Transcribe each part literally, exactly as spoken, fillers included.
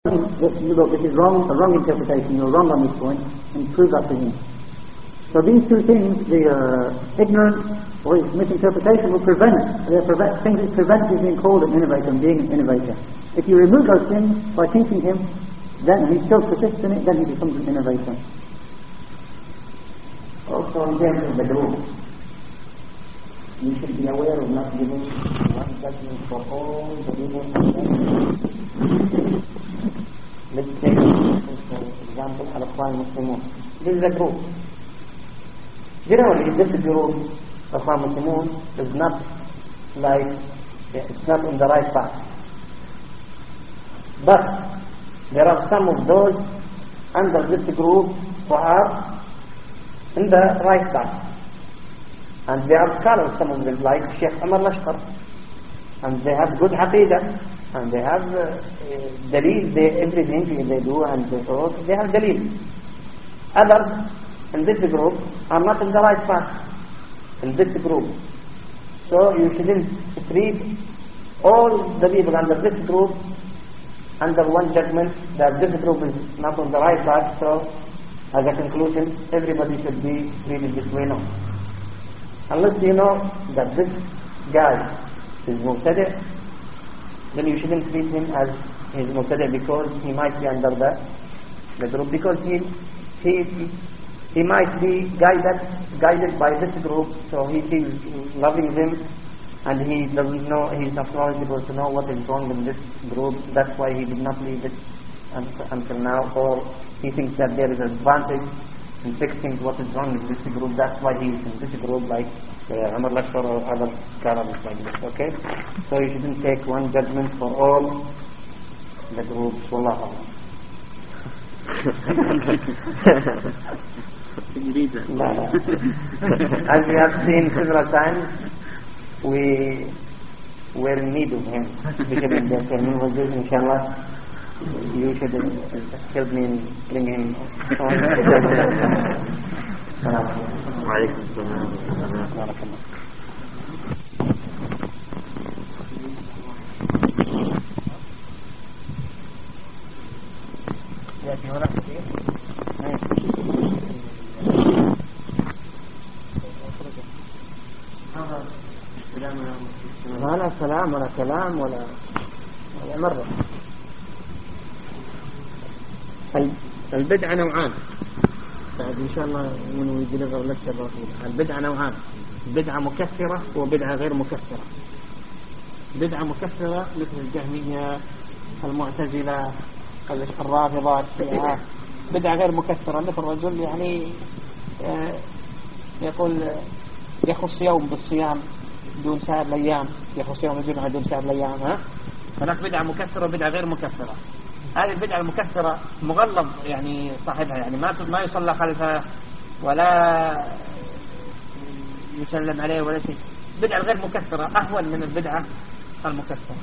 look, this is wrong, a wrong interpretation, you're wrong on this point, and prove that to him. So these two things, the uh, ignorance or his misinterpretation, will prevent, they prevent things that prevent his being called an innovator and being an innovator. If you remove those things by teaching him, then he still persists in it, then he becomes an innovator. Also in terms of the group, you should be aware of not giving one judgment for all the people. Let's take, for example, Al-Ikhwan Muslimun. This is a group. Generally, this group, Al-Ikhwan Muslimun, is not like, it's not on the right path. But there are some of those under this group who are in the right path. And they are scholars, some of them, like Sheikh Umar Lashkar. And they have good aqidah. And they have uh, dalil, they, everything they do and they talk, they have dalil. Others in this group are not in the right path. In this group. So you shouldn't treat all the people under this group under one judgment that this group is not on the right path. So as a conclusion, everybody should be treated this way. No. Unless you know that this guy is Muqtadi', then you shouldn't treat him as he is Muqtadi' because he might be under the, the group, because he, he he might be guided guided by this group, so he feels loving them and he doesn't know, he is not knowledgeable to know what is wrong in this group. That's why he did not leave it until now, or he thinks that there is an advantage in fixing what is wrong in this group. That's why he is in this group, like uh, Umar Lashkar or other scholars like this. Okay, so you shouldn't take one judgment for all the groups. Wallahu a'lam. As we have seen several times, we were in need of him, especially in the terminal. Inshallah, you should help me in bringing him on. ما لا سلام ولا كلام ولا ولا مرة. البدعة نوعان. بعد إن شاء الله من يدلغر لك الرسول. البدعة نوعان. بدعة مكثرة وبدعة غير مكثرة. بدعة مكثرة مثل الجهمية، المعتزلة، الرافضة، الشيعة. بدعة غير مكثرة مثل الرجل يعني يقول يخص يوم بالصيام دون سائر الأيام، يخص يوم الجمعة دون سائر الأيام. ها؟ هناك بدعة مكثرة وبدعة غير مكثرة. هذه البدعة المكثرة مغلظ يعني صاحبها، يعني ما ما يصلى خلفه ولا يسلم عليه ولا شيء. البدعة الغير مكثرة أهون من البدعة المكثرة.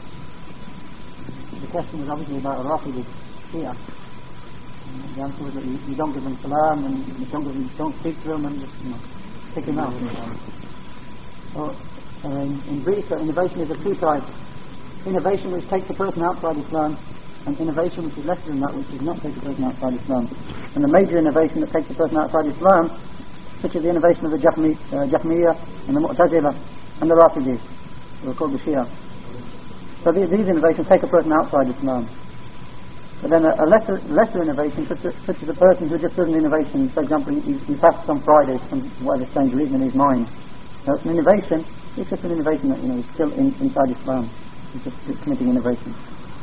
The question is obviously about Rafidi, Shia. The answer is that you, you don't give them salam and you don't, give them, don't speak to them and just, you know, pick him out. So, uh, in, in brief, uh, innovation is of two types. Innovation which takes a person outside Islam, and innovation which is lesser than that, which does not take a person outside Islam. And the major innovation that takes a person outside Islam, such as the innovation of the Jahmi, uh, Jahmiyyah and the Mu'tazila and the Rafidis, who are called the Shia. So these, these innovations take a person outside Islam. But then a, a lesser, lesser innovation, such, a, such as a person who just does an innovation, for example, he, he fasts on Friday from whatever strange reason in his mind. So it's an innovation, it's just an innovation that, you know, is still in, inside Islam. It's just it's committing innovation.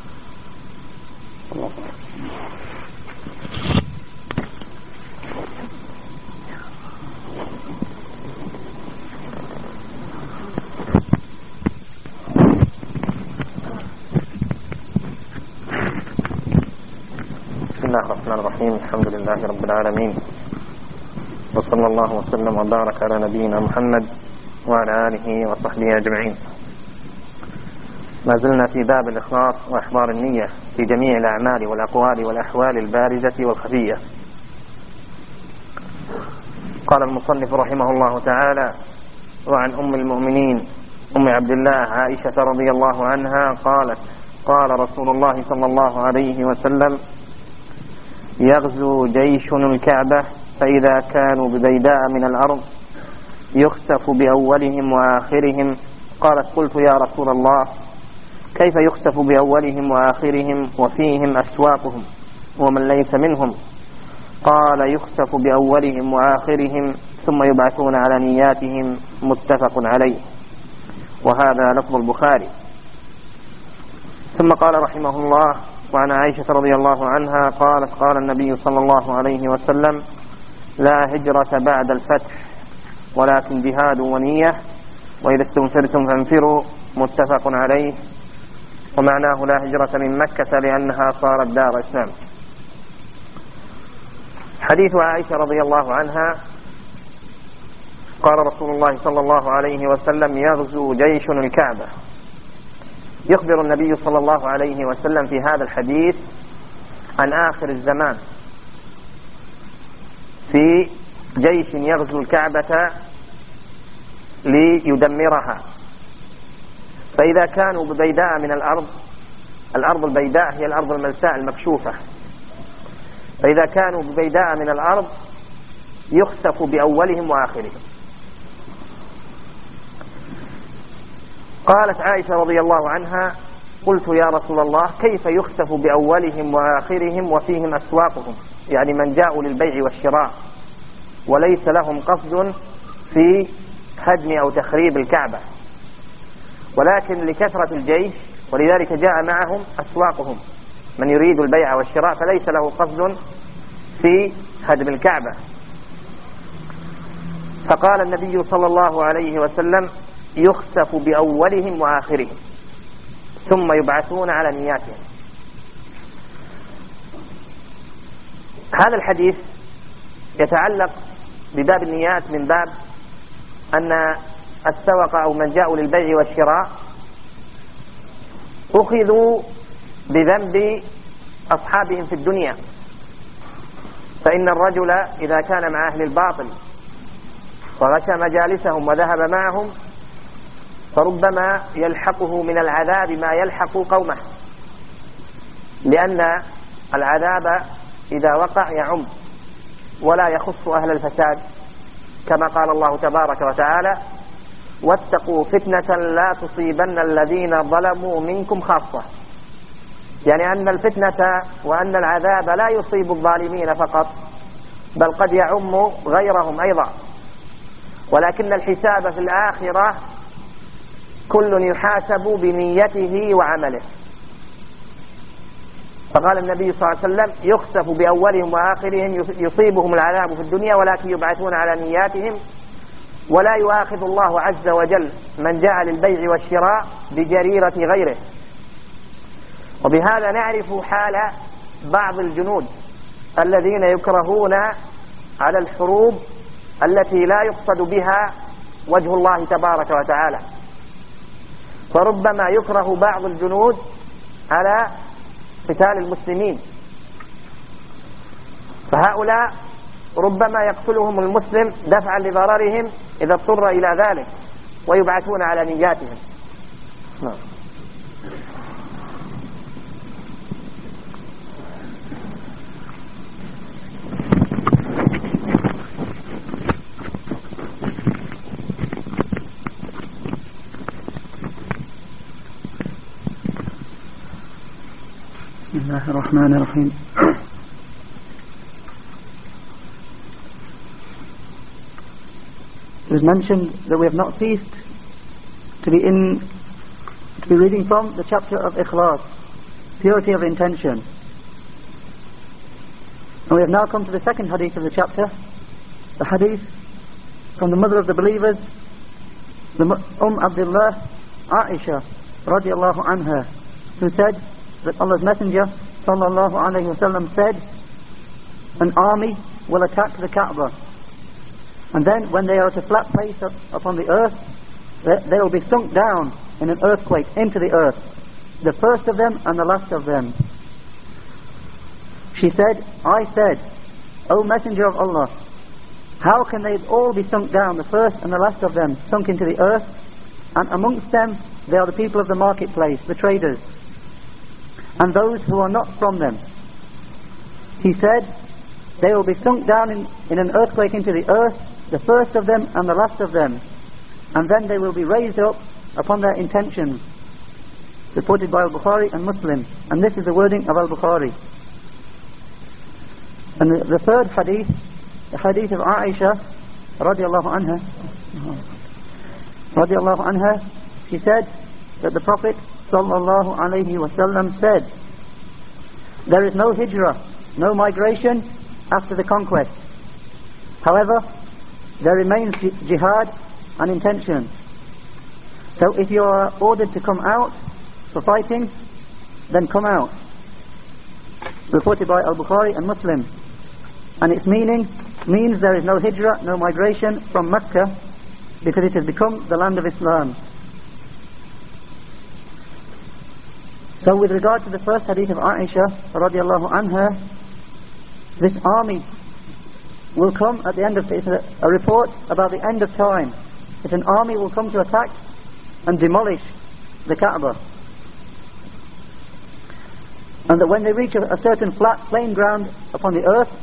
بسم الله الرحمن الرحيم. الحمد لله رب العالمين، وصلى الله وسلم وبارك على نبينا محمد وعلى آله وصحبه أجمعين. ما زلنا في باب الإخلاص وإحضار النية في جميع الأعمال والأقوال والأحوال البارزة والخفية. قال المصنف رحمه الله تعالى: وعن أم المؤمنين أم عبد الله عائشة رضي الله عنها قالت: قال رسول الله صلى الله عليه وسلم: يغزو جيش الكعبة فإذا كانوا ببيداء من الأرض يخسف بأولهم وآخرهم. قالت: قلت يا رسول الله كيف يخسف بأولهم وآخرهم وفيهم أسواقهم ومن ليس منهم؟ قال: يخسف بأولهم وآخرهم ثم يبعثون على نياتهم. متفق عليه، وهذا لفظ البخاري. ثم قال رحمه الله: وعن عائشة رضي الله عنها قالت: قال النبي صلى الله عليه وسلم: لا هجرة بعد الفتح ولكن جهاد ونية، وإذا استنفرتم فانفروا. متفق عليه، ومعناه لا هجرة من مكة لأنها صارت دار إسلام. حديث عائشة رضي الله عنها: قال رسول الله صلى الله عليه وسلم: يغزو جيش الكعبة. يخبر النبي صلى الله عليه وسلم في هذا الحديث عن آخر الزمان، في جيش يغزو الكعبة ليدمرها. فإذا كانوا ببيداء من الأرض، الأرض البيداء هي الأرض الملساء المكشوفة، فإذا كانوا ببيداء من الأرض يخسف بأولهم وآخرهم. قالت عائشة رضي الله عنها: قلت يا رسول الله كيف يخسف بأولهم وآخرهم وفيهم أسواقهم؟ يعني من جاءوا للبيع والشراء وليس لهم قصد في هدم أو تخريب الكعبة، ولكن لكثرة الجيش ولذلك جاء معهم أسواقهم، من يريد البيع والشراء فليس له قصد في هدم الكعبة. فقال النبي صلى الله عليه وسلم: يخسف بأولهم وآخرهم ثم يبعثون على نياتهم. هذا الحديث يتعلق بباب النيات من باب أن السوق أو من جاءوا للبيع والشراء أخذوا بذنب أصحابهم في الدنيا، فإن الرجل إذا كان مع أهل الباطل وغشى مجالسهم وذهب معهم فربما يلحقه من العذاب ما يلحق قومه، لأن العذاب إذا وقع يعم ولا يخص أهل الفساد، كما قال الله تبارك وتعالى: واتقوا فتنة لا تصيبن الذين ظلموا منكم خاصة. يعني أن الفتنة وأن العذاب لا يصيب الظالمين فقط، بل قد يعم غيرهم أيضا، ولكن الحساب في الآخرة كل يحاسب بنيته وعمله. فقال النبي صلى الله عليه وسلم: يخسف بأولهم وآخرهم، يصيبهم العذاب في الدنيا ولكن يبعثون على نياتهم، ولا يؤاخذ الله عز وجل من جاء للبيع والشراء بجريرة غيره. وبهذا نعرف حال بعض الجنود الذين يكرهون على الحروب التي لا يقصد بها وجه الله تبارك وتعالى، فربما يكره بعض الجنود على قتال المسلمين، فهؤلاء ربما يقتلهم المسلم دفعا لضررهم إذا اضطر إلى ذلك، ويبعثون على نياتهم. نعم. بسم الله الرحمن الرحيم. It was mentioned that we have not ceased to be in to be reading from the chapter of Ikhlas, purity of intention. And we have now come to the second hadith of the chapter, the hadith from the mother of the believers, the Umm Abdullah Aisha radiallahu anha, who said that Allah's Messenger sallallahu alayhi wa sallam said, an army will attack the Kaaba, and then when they are at a flat place up, upon the earth, they, they will be sunk down in an earthquake into the earth, the first of them and the last of them. She said, I said, O Messenger of Allah, how can they all be sunk down, the first and the last of them, sunk into the earth? And amongst them, they are the people of the marketplace, the traders. and those who are not from them. He said, they will be sunk down in, in an earthquake into the earth, the first of them and the last of them, and then they will be raised up upon their intentions. Reported by Al-Bukhari and Muslim, and this is the wording of Al-Bukhari. And the, the third hadith, the hadith of Aisha radiallahu anha, radiallahu anha, she said that the Prophet sallallahu alayhi wasallam said, there is no hijrah, no migration after the conquest. However, there remains jihad and intention. So if you are ordered to come out for fighting, then come out. Reported by Al-Bukhari and Muslim. And its meaning means there is no hijrah, no migration from Mecca, because it has become the land of Islam. So with regard to the first hadith of Aisha radiallahu anha, this army will come at the end of it's a, a report about the end of time, that an army will come to attack and demolish the Kaaba, and that when they reach a, a certain flat plain ground upon the earth,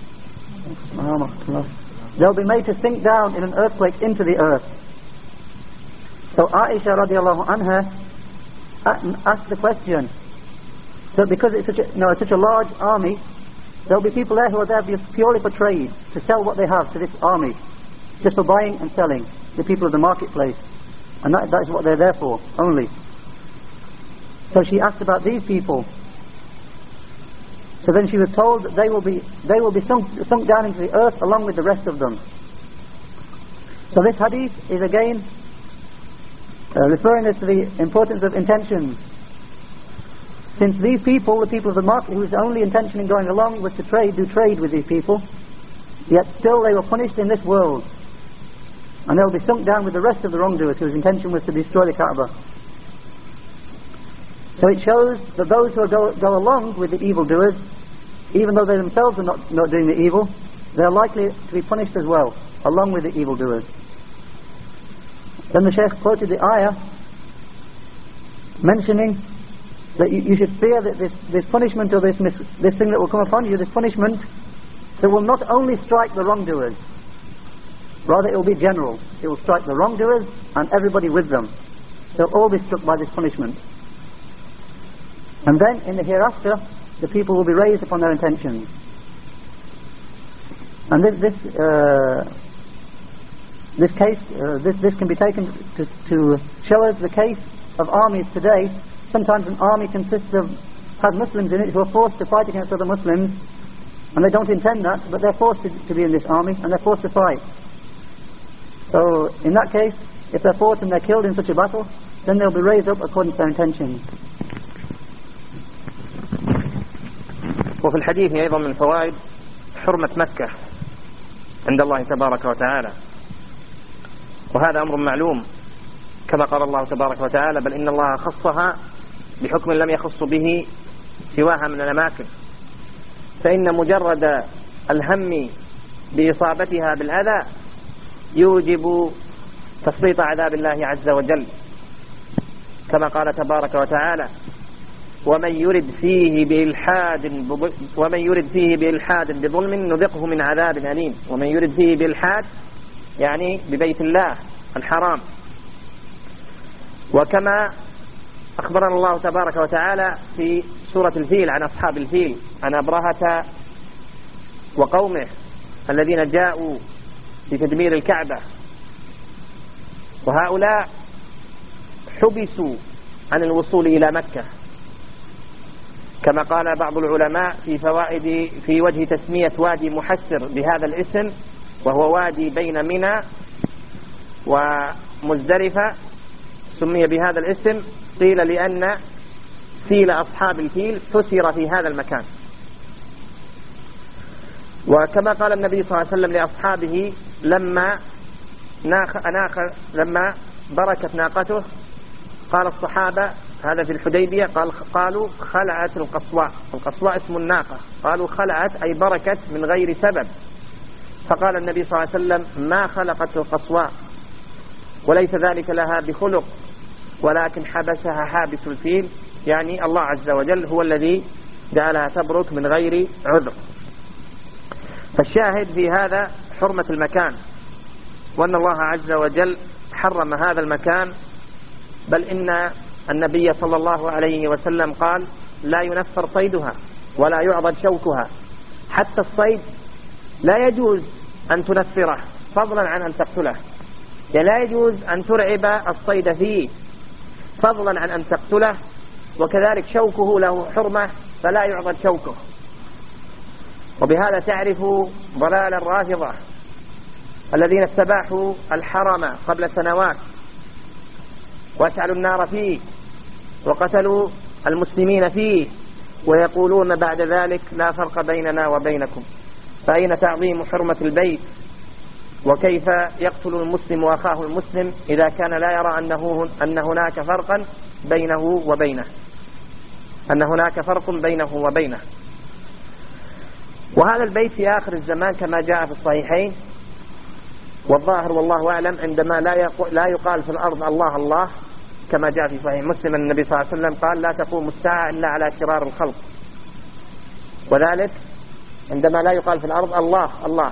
they'll be made to sink down in an earthquake into the earth. So Aisha radiallahu anha asked the question, so because it's such a, you know, it's such a large army, there'll be people there who are there purely for trade, to sell what they have to this army, just for buying and selling, the people of the marketplace, and that, that is what they're there for only. So she asked about these people. So then she was told that they will be they will be sunk, sunk down into the earth along with the rest of them. So this hadith is again uh, referring us to the importance of intentions. Since these people, the people of the market, whose only intention in going along was to trade, do trade with these people, yet still they were punished in this world, and they'll be sunk down with the rest of the wrongdoers whose intention was to destroy the Kaaba. So it shows that those who go, go along with the evildoers, even though they themselves are not, not doing the evil, they're likely to be punished as well, along with the evildoers. Then the Shaykh quoted the ayah mentioning that you, you should fear that this, this punishment, or this, mis, this thing that will come upon you, this punishment, that will not only strike the wrongdoers, rather it will be general. It will strike the wrongdoers and everybody with them. They'll all be struck by this punishment. And then in the hereafter, the people will be raised upon their intentions. And this this uh, this case, uh, this this can be taken to, to show us the case of armies today. Sometimes an army consists of has Muslims in it who are forced to fight against other Muslims, and they don't intend that, but they're forced to, to be in this army, and they're forced to fight. So in that case, if they're fought and they're killed in such a battle, then they'll be raised up according to their intentions. وفي الحديث أيضا من فوائد حرمة مكة عند الله تبارك وتعالى، وهذا أمر معلوم كما قال الله تبارك وتعالى: بل إن الله خصها بحكم لم يخص به سواها من الأماكن، فإن مجرد الهم بإصابتها بالأذى يوجب تسليط عذاب الله عز وجل، كما قال تبارك وتعالى: ومن يرد فيه بإلحاد ومن يرد فيه بإلحاد بظلم نذقه من عذاب أليم. ومن يرد فيه بإلحاد يعني ببيت الله الحرام. وكما أخبرنا الله تبارك وتعالى في سورة الفيل عن أصحاب الفيل، عن أبرهة وقومه الذين جاءوا لتدمير الكعبة، وهؤلاء حبسوا عن الوصول إلى مكة، كما قال بعض العلماء في فوائد في وجه تسمية وادي محسر بهذا الاسم، وهو وادي بين منى ومزدلفة، سمي بهذا الاسم قيل لأن فيل أصحاب الفيل حسر في هذا المكان. وكما قال النبي صلى الله عليه وسلم لأصحابه لما ناخ ناخ لما بركت ناقته، قال الصحابة هذا في الحديبية، قال قالوا خلعت القصواء، القصواء اسم الناقة، قالوا خلعت أي بركت من غير سبب، فقال النبي صلى الله عليه وسلم: ما خلقت القصواء وليس ذلك لها بخلق، ولكن حبسها حابس الفيل يعني الله عز وجل هو الذي جعلها تبرك من غير عذر. فالشاهد في هذا حرمة المكان، وأن الله عز وجل حرم هذا المكان، بل إن النبي صلى الله عليه وسلم قال لا ينفر صيدها ولا يعضد شوكها. حتى الصيد لا يجوز أن تنفره فضلا عن أن تقتله، يعني لا يجوز أن ترعب الصيد فيه فضلا عن أن تقتله. وكذلك شوكه له حرمة فلا يعضد شوكه. وبهذا تعرف ضلال الرافضة الذين استباحوا الحرم قبل سنوات واشعلوا النار فيه وقتلوا المسلمين فيه، ويقولون بعد ذلك لا فرق بيننا وبينكم. فأين تعظيم حرمة البيت؟ وكيف يقتل المسلم أخاه المسلم إذا كان لا يرى أنه أن هناك فرقا بينه وبينه أن هناك فرق بينه وبينه. وهذا البيت في آخر الزمان كما جاء في الصحيحين، والظاهر والله أعلم عندما لا لا يقال في الأرض الله الله، كما جاء في صحيح مسلم أن النبي صلى الله عليه وسلم قال لا تقوم الساعة إلا على شرار الخلق، وذلك عندما لا يقال في الأرض الله الله.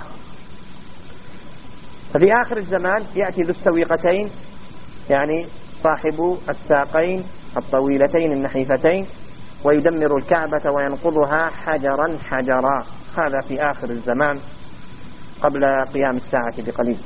ففي آخر الزمان يأتي ذو السويقتين، يعني صاحب الساقين الطويلتين النحيفتين، ويدمر الكعبة وينقضها حجرا حجرا. هذا في آخر الزمان قبل قيام الساعة بقليل.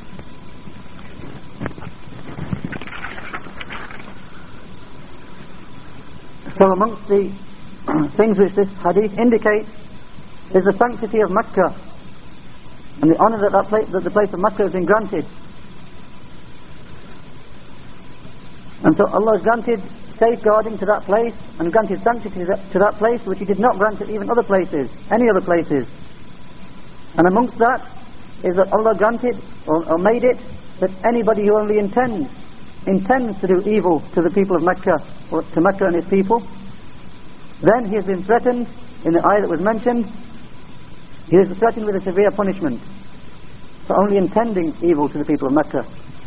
So amongst the things which this hadith indicates is the sanctity of Mecca and the honour that, that, place, that the place of Mecca has been granted. And so Allah has granted safeguarding to that place and granted sanctity to that, to that place which He did not grant to even other places, any other places. And amongst that is that Allah granted or, or made it that anybody who only intends intends to do evil to the people of Mecca or to Mecca and its people, then he has been threatened in the ayah that was mentioned. He is threatened with a severe punishment for only intending evil to the people of Mecca.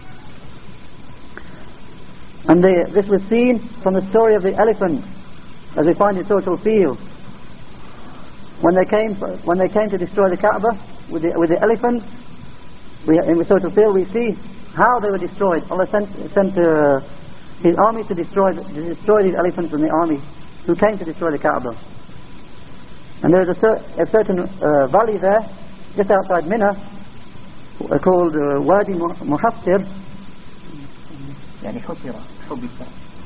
And they, this was seen from the story of the elephant, as we find in Surah Al-Fil. When they came, when they came to destroy the Kaaba with the, with the elephant, we, in Surah Al-Fil we see how they were destroyed. Allah sent, sent uh, His army to destroy, to destroy these elephants and the army who came to destroy the Kaaba. And there is a, cer- a certain uh, valley there, just outside Mina, uh, called uh, Wadi Muhassir. يعني حصر حبس.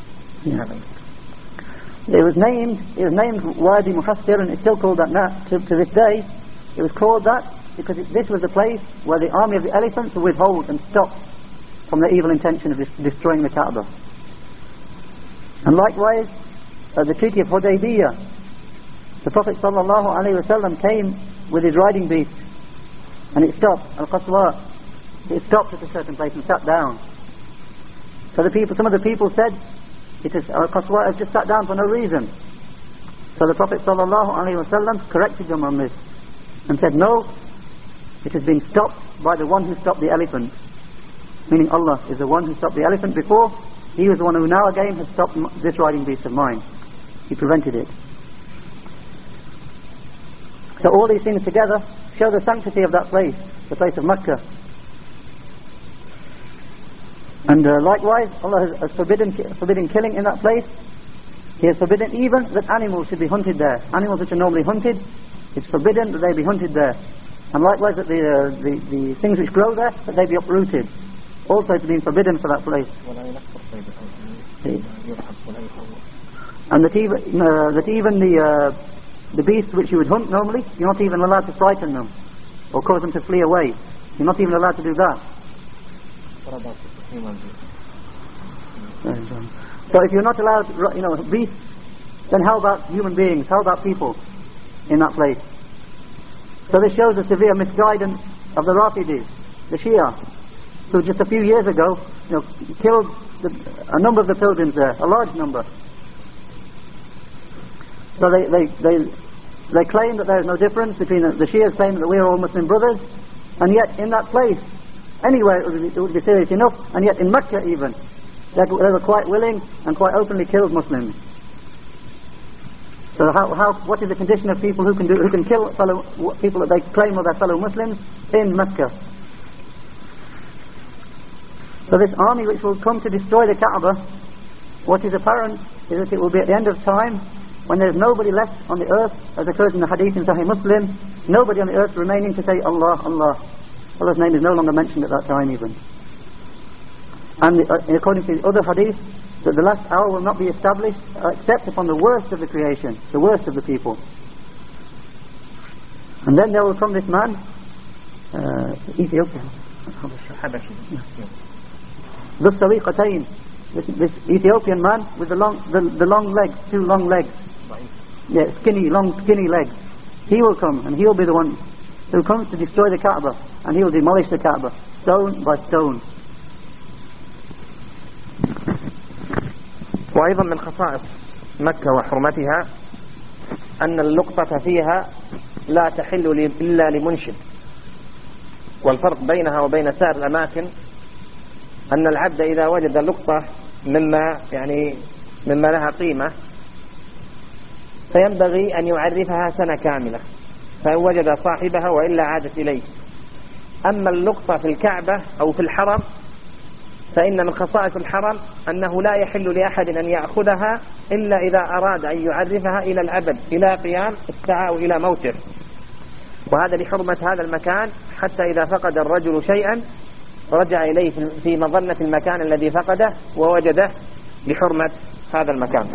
It was named, it was named Wadi Muhassir, and it's still called that now to, to this day. It was called that because it, this was the place where the army of the elephants would withhold and stop from the evil intention of dis- destroying the Kaaba. And likewise, uh, the Treaty of Hudaybiyah, the Prophet sallallahu alaihi wasallam came with his riding beast, and it stopped Al-Qaswa. It stopped at a certain place and sat down. So the people, some of the people said, it is Al-Qaswa has just sat down for no reason. So the Prophet sallallahu alaihi wasallam corrected them on this and said, no, it has been stopped by the one who stopped the elephant. Meaning Allah is the one who stopped the elephant before. He was the one who now again has stopped this riding beast of mine. He prevented it. So all these things together show the sanctity of that place, the place of Mecca. And uh, likewise, Allah has, has forbidden, forbidden killing in that place. He has forbidden even that animals should be hunted there. Animals which are normally hunted, it's forbidden that they be hunted there. And likewise that the, uh, the, the things which grow there, that they be uprooted. Also it's been forbidden for that place. And that even, uh, that even the, uh, the beasts which you would hunt normally, you're not even allowed to frighten them or cause them to flee away. You're not even allowed to do that. So if you're not allowed, you know, beasts, then how about human beings? How about people in that place? So this shows the severe misguidance of the Rafidis, the Shia, who just a few years ago, you know, killed the, a number of the pilgrims there, a large number. So they they they, they claim that there is no difference between the, the Shias claim that we are all Muslim brothers, and yet in that place, anywhere it would be, it would be serious enough, and yet in Mecca even, they, they were quite willing and quite openly killed Muslims. So how, how, what is the condition of people who can do, who can kill fellow, people that they claim are their fellow Muslims in Mecca? So this army which will come to destroy the Kaaba, what is apparent is that it will be at the end of time, when there is nobody left on the earth, as occurs in the hadith in Sahih Muslim, nobody on the earth remaining to say Allah, Allah. Allah's name is no longer mentioned at that time even. And the, uh, according to the other hadith, that the last hour will not be established uh, except upon the worst of the creation, the worst of the people. And then there will come this man, uh, Ethiopia, this Sariqatayn, this, this Ethiopian man with the long, the, the long legs, two long legs, yeah, skinny, long, skinny legs. He will come, and he will be the one who comes to destroy the Kaaba, and he will demolish the Kaaba, stone by stone. وأيضا من خصائص مكة وحرمتها أن اللقطة فيها لا تحل إلا لمنشد. والفرق بينها وبين سائر الأماكن أن العبد إذا وجد لقطة مما يعني مما لها قيمة فينبغي أن يعرفها سنة كاملة، فإن وجد صاحبها وإلا عادت إليه. أما اللقطة في الكعبة أو في الحرم فإن من خصائص الحرم أنه لا يحل لأحد أن يأخذها إلا إذا أراد أن يعرفها إلى الأبد، إلى قيام الساعة أو إلى موته. وهذا لحرمة هذا المكان، حتى إذا فقد الرجل شيئا رجع إليه في مظنة المكان الذي فقده ووجده لحرمة هذا المكان.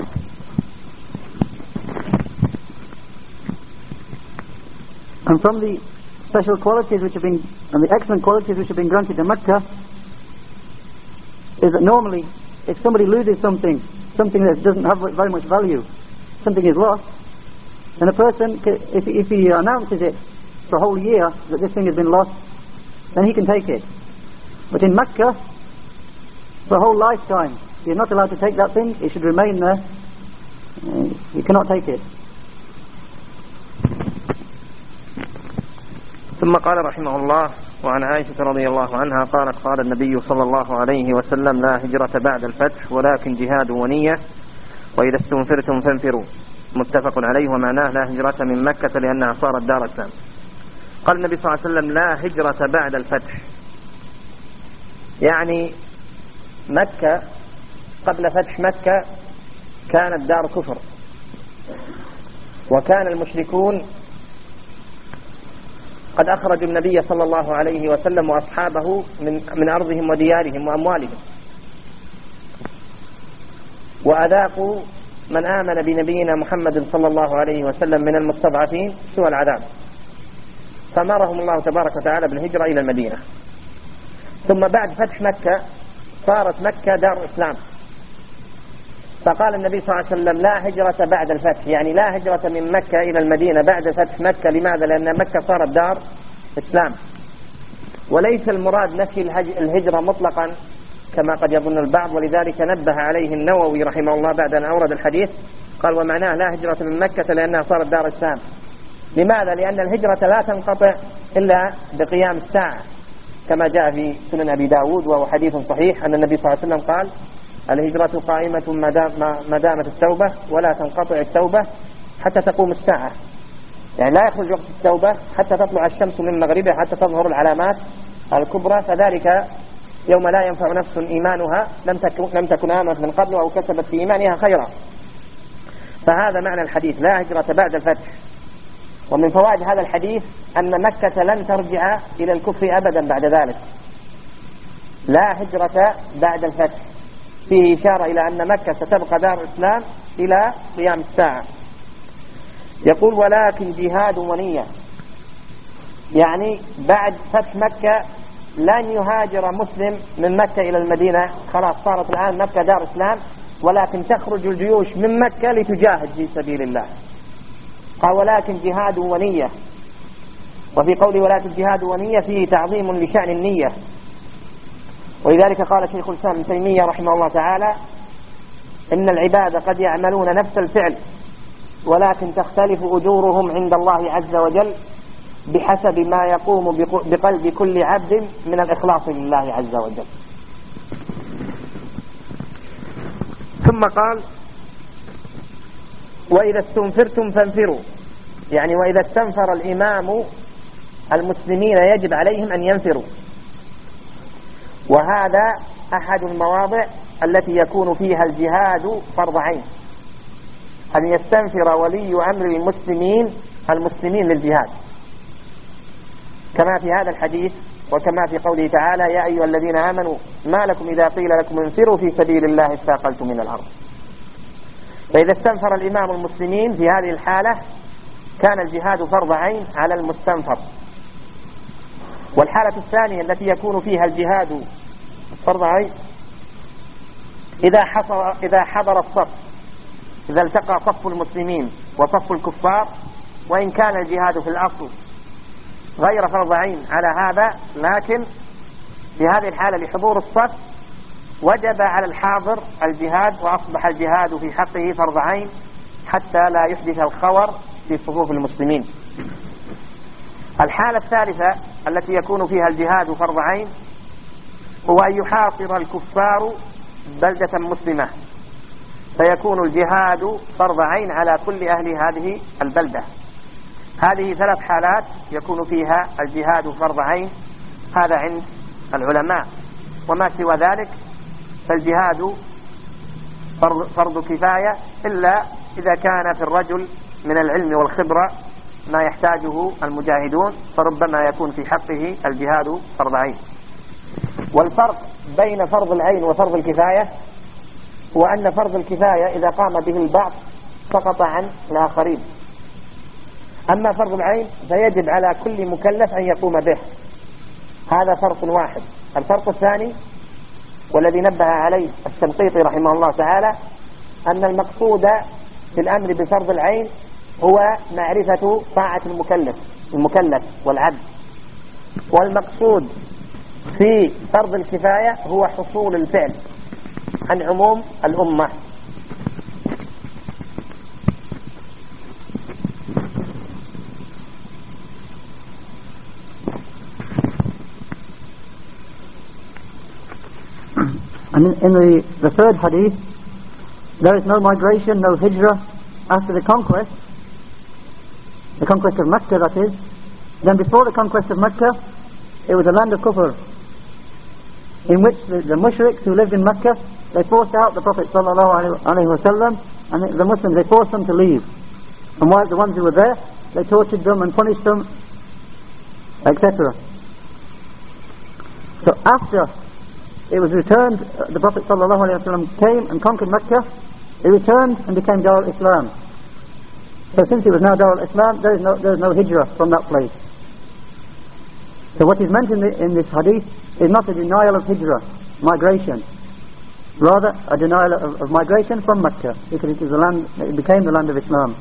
And from the special qualities which have been, and the excellent qualities which have been granted to Mecca, is that normally, if somebody loses something, something that doesn't have very much value, something is lost, then a person, if, if he announces it for a whole year that this thing has been lost, then he can take it. But in Mecca, for a whole lifetime, he is not allowed to take that thing. It should remain there. He cannot take it. ثم قال رحمه الله: وعن عائشة رضي الله عنها قالت: قال النبي صلى الله عليه وسلم: لا هجرة بعد الفتح ولكن جهاد ونية، وإذا استنفرتم فانفروا. متفق عليه، ومعناه لا هجرة من مكة لأنها صارت دار إسلام. قال النبي صلى الله عليه وسلم: لا هجرة بعد الفتح، يعني مكة قبل فتح مكة كانت دار كفر، وكان المشركون قد أخرجوا النبي صلى الله عليه وسلم وأصحابه من من أرضهم وديارهم وأموالهم، وأذاقوا من آمن بنبينا محمد صلى الله عليه وسلم من المستضعفين سوء العذاب، فأمرهم الله تبارك وتعالى بالهجرة إلى المدينة. ثم بعد فتح مكة صارت مكة دار إسلام، فقال النبي صلى الله عليه وسلم: لا هجرة بعد الفتح، يعني لا هجرة من مكة إلى المدينة بعد فتح مكة. لماذا؟ لأن مكة صارت دار إسلام. وليس المراد نفي الهجرة مطلقا كما قد يظن البعض، ولذلك نبه عليه النووي رحمه الله بعد أن أورد الحديث، قال: ومعناه لا هجرة من مكة لأنها صارت دار إسلام. لماذا؟ لأن الهجرة لا تنقطع إلا بقيام الساعة، كما جاء في سنن أبي داود، وهو حديث صحيح أن النبي صلى الله عليه وسلم قال: الهجرة قائمة ما دامت التوبة ولا تنقطع التوبة حتى تقوم الساعة. يعني لا يخرج وقت التوبة حتى تطلع الشمس من مغربها، حتى تظهر العلامات الكبرى، فذلك يوم لا ينفع نفس إيمانها لم تكن, لم تكن آمنت من قبل أو كسبت في إيمانها خيرا. فهذا معنى الحديث: لا هجرة بعد الفتح. ومن فوائد هذا الحديث أن مكة لن ترجع إلى الكفر أبدا بعد ذلك. لا هجرة بعد الفتح فيه إشارة إلى أن مكة ستبقى دار إسلام إلى قيام الساعة. يقول: ولكن جهاد ونية، يعني بعد فتح مكة لن يهاجر مسلم من مكة إلى المدينة، خلاص صارت الآن مكة دار إسلام، ولكن تخرج الجيوش من مكة لتجاهد في سبيل الله. قال: ولكن جهاد ونية. وفي قوله ولكن جهاد ونية فيه تعظيم لشأن النية، ولذلك قال شيخ الإسلام ابن تيمية رحمه الله تعالى: إن العباد قد يعملون نفس الفعل ولكن تختلف أجورهم عند الله عز وجل بحسب ما يقوم بقلب كل عبد من الإخلاص لله عز وجل. ثم قال: وإذا استنفرتم فانفروا، يعني وإذا استنفر الإمام المسلمين يجب عليهم أن ينفروا. وهذا أحد المواضع التي يكون فيها الجهاد فرض عين، أن يستنفر ولي أمر المسلمين المسلمين للجهاد، كما في هذا الحديث وكما في قوله تعالى: يا أيها الذين آمنوا ما لكم إذا قيل لكم انفروا في سبيل الله اثاقلتم من الأرض. فإذا استنفر الإمام المسلمين في هذه الحالة كان الجهاد فرض عين على المستنفر. والحالة الثانية التي يكون فيها الجهاد فرض عين إذا حضر, إذا حضر الصف، إذا التقى صف المسلمين وصف الكفار، وإن كان الجهاد في الأصل غير فرض عين على هذا، لكن في هذه الحالة لحضور الصف وجب على الحاضر الجهاد، وأصبح الجهاد في حقه فرض عين حتى لا يحدث الخور في صفوف المسلمين. الحالة الثالثة التي يكون فيها الجهاد فرض عين هو أن يحاصر الكفار بلدة مسلمة، فيكون الجهاد فرض عين على كل أهل هذه البلدة. هذه ثلاث حالات يكون فيها الجهاد فرض عين، هذا عند العلماء. وما سوى ذلك فالجهاد فرض, فرض كفاية، إلا إذا كان في الرجل من العلم والخبرة ما يحتاجه المجاهدون، فربما يكون في حقه الجهاد فرض عين. والفرق بين فرض العين وفرض الكفاية هو أن فرض الكفاية إذا قام به البعض سقط عن الآخرين، أما فرض العين فيجب على كل مكلف أن يقوم به. هذا فرق واحد. الفرق الثاني والذي نبه عليه الشنقيطي رحمه الله تعالى أن المقصود في الأمر بفرض العين هو معرفة طاعة المكلف المكلف والعبد، والمقصود في فرض الكفاية هو حصول الفعل عن عموم الأمة. And in, in the, the third hadith, there is no migration, no hijrah after the conquest, the conquest of Mecca, that is. Then before the conquest of Mecca, it was a land of kufr, in which the, the mushriks who lived in Mecca, they forced out the Prophet sallallahu alaihi wasallam, and the, the Muslims, they forced them to leave. And while the ones who were there, they tortured them and punished them, et cetera. So after it was returned, uh, the Prophet sallallahu alaihi wasallam came and conquered Mecca, he returned and became Dar al-Islam. So since he was now Dar al-Islam, there is no, there is no hijrah from that place. So what is meant in, the, in this hadith is not a denial of hijrah, migration, rather a denial of, of migration from Mecca, because it, is the land, it became the land of Islam.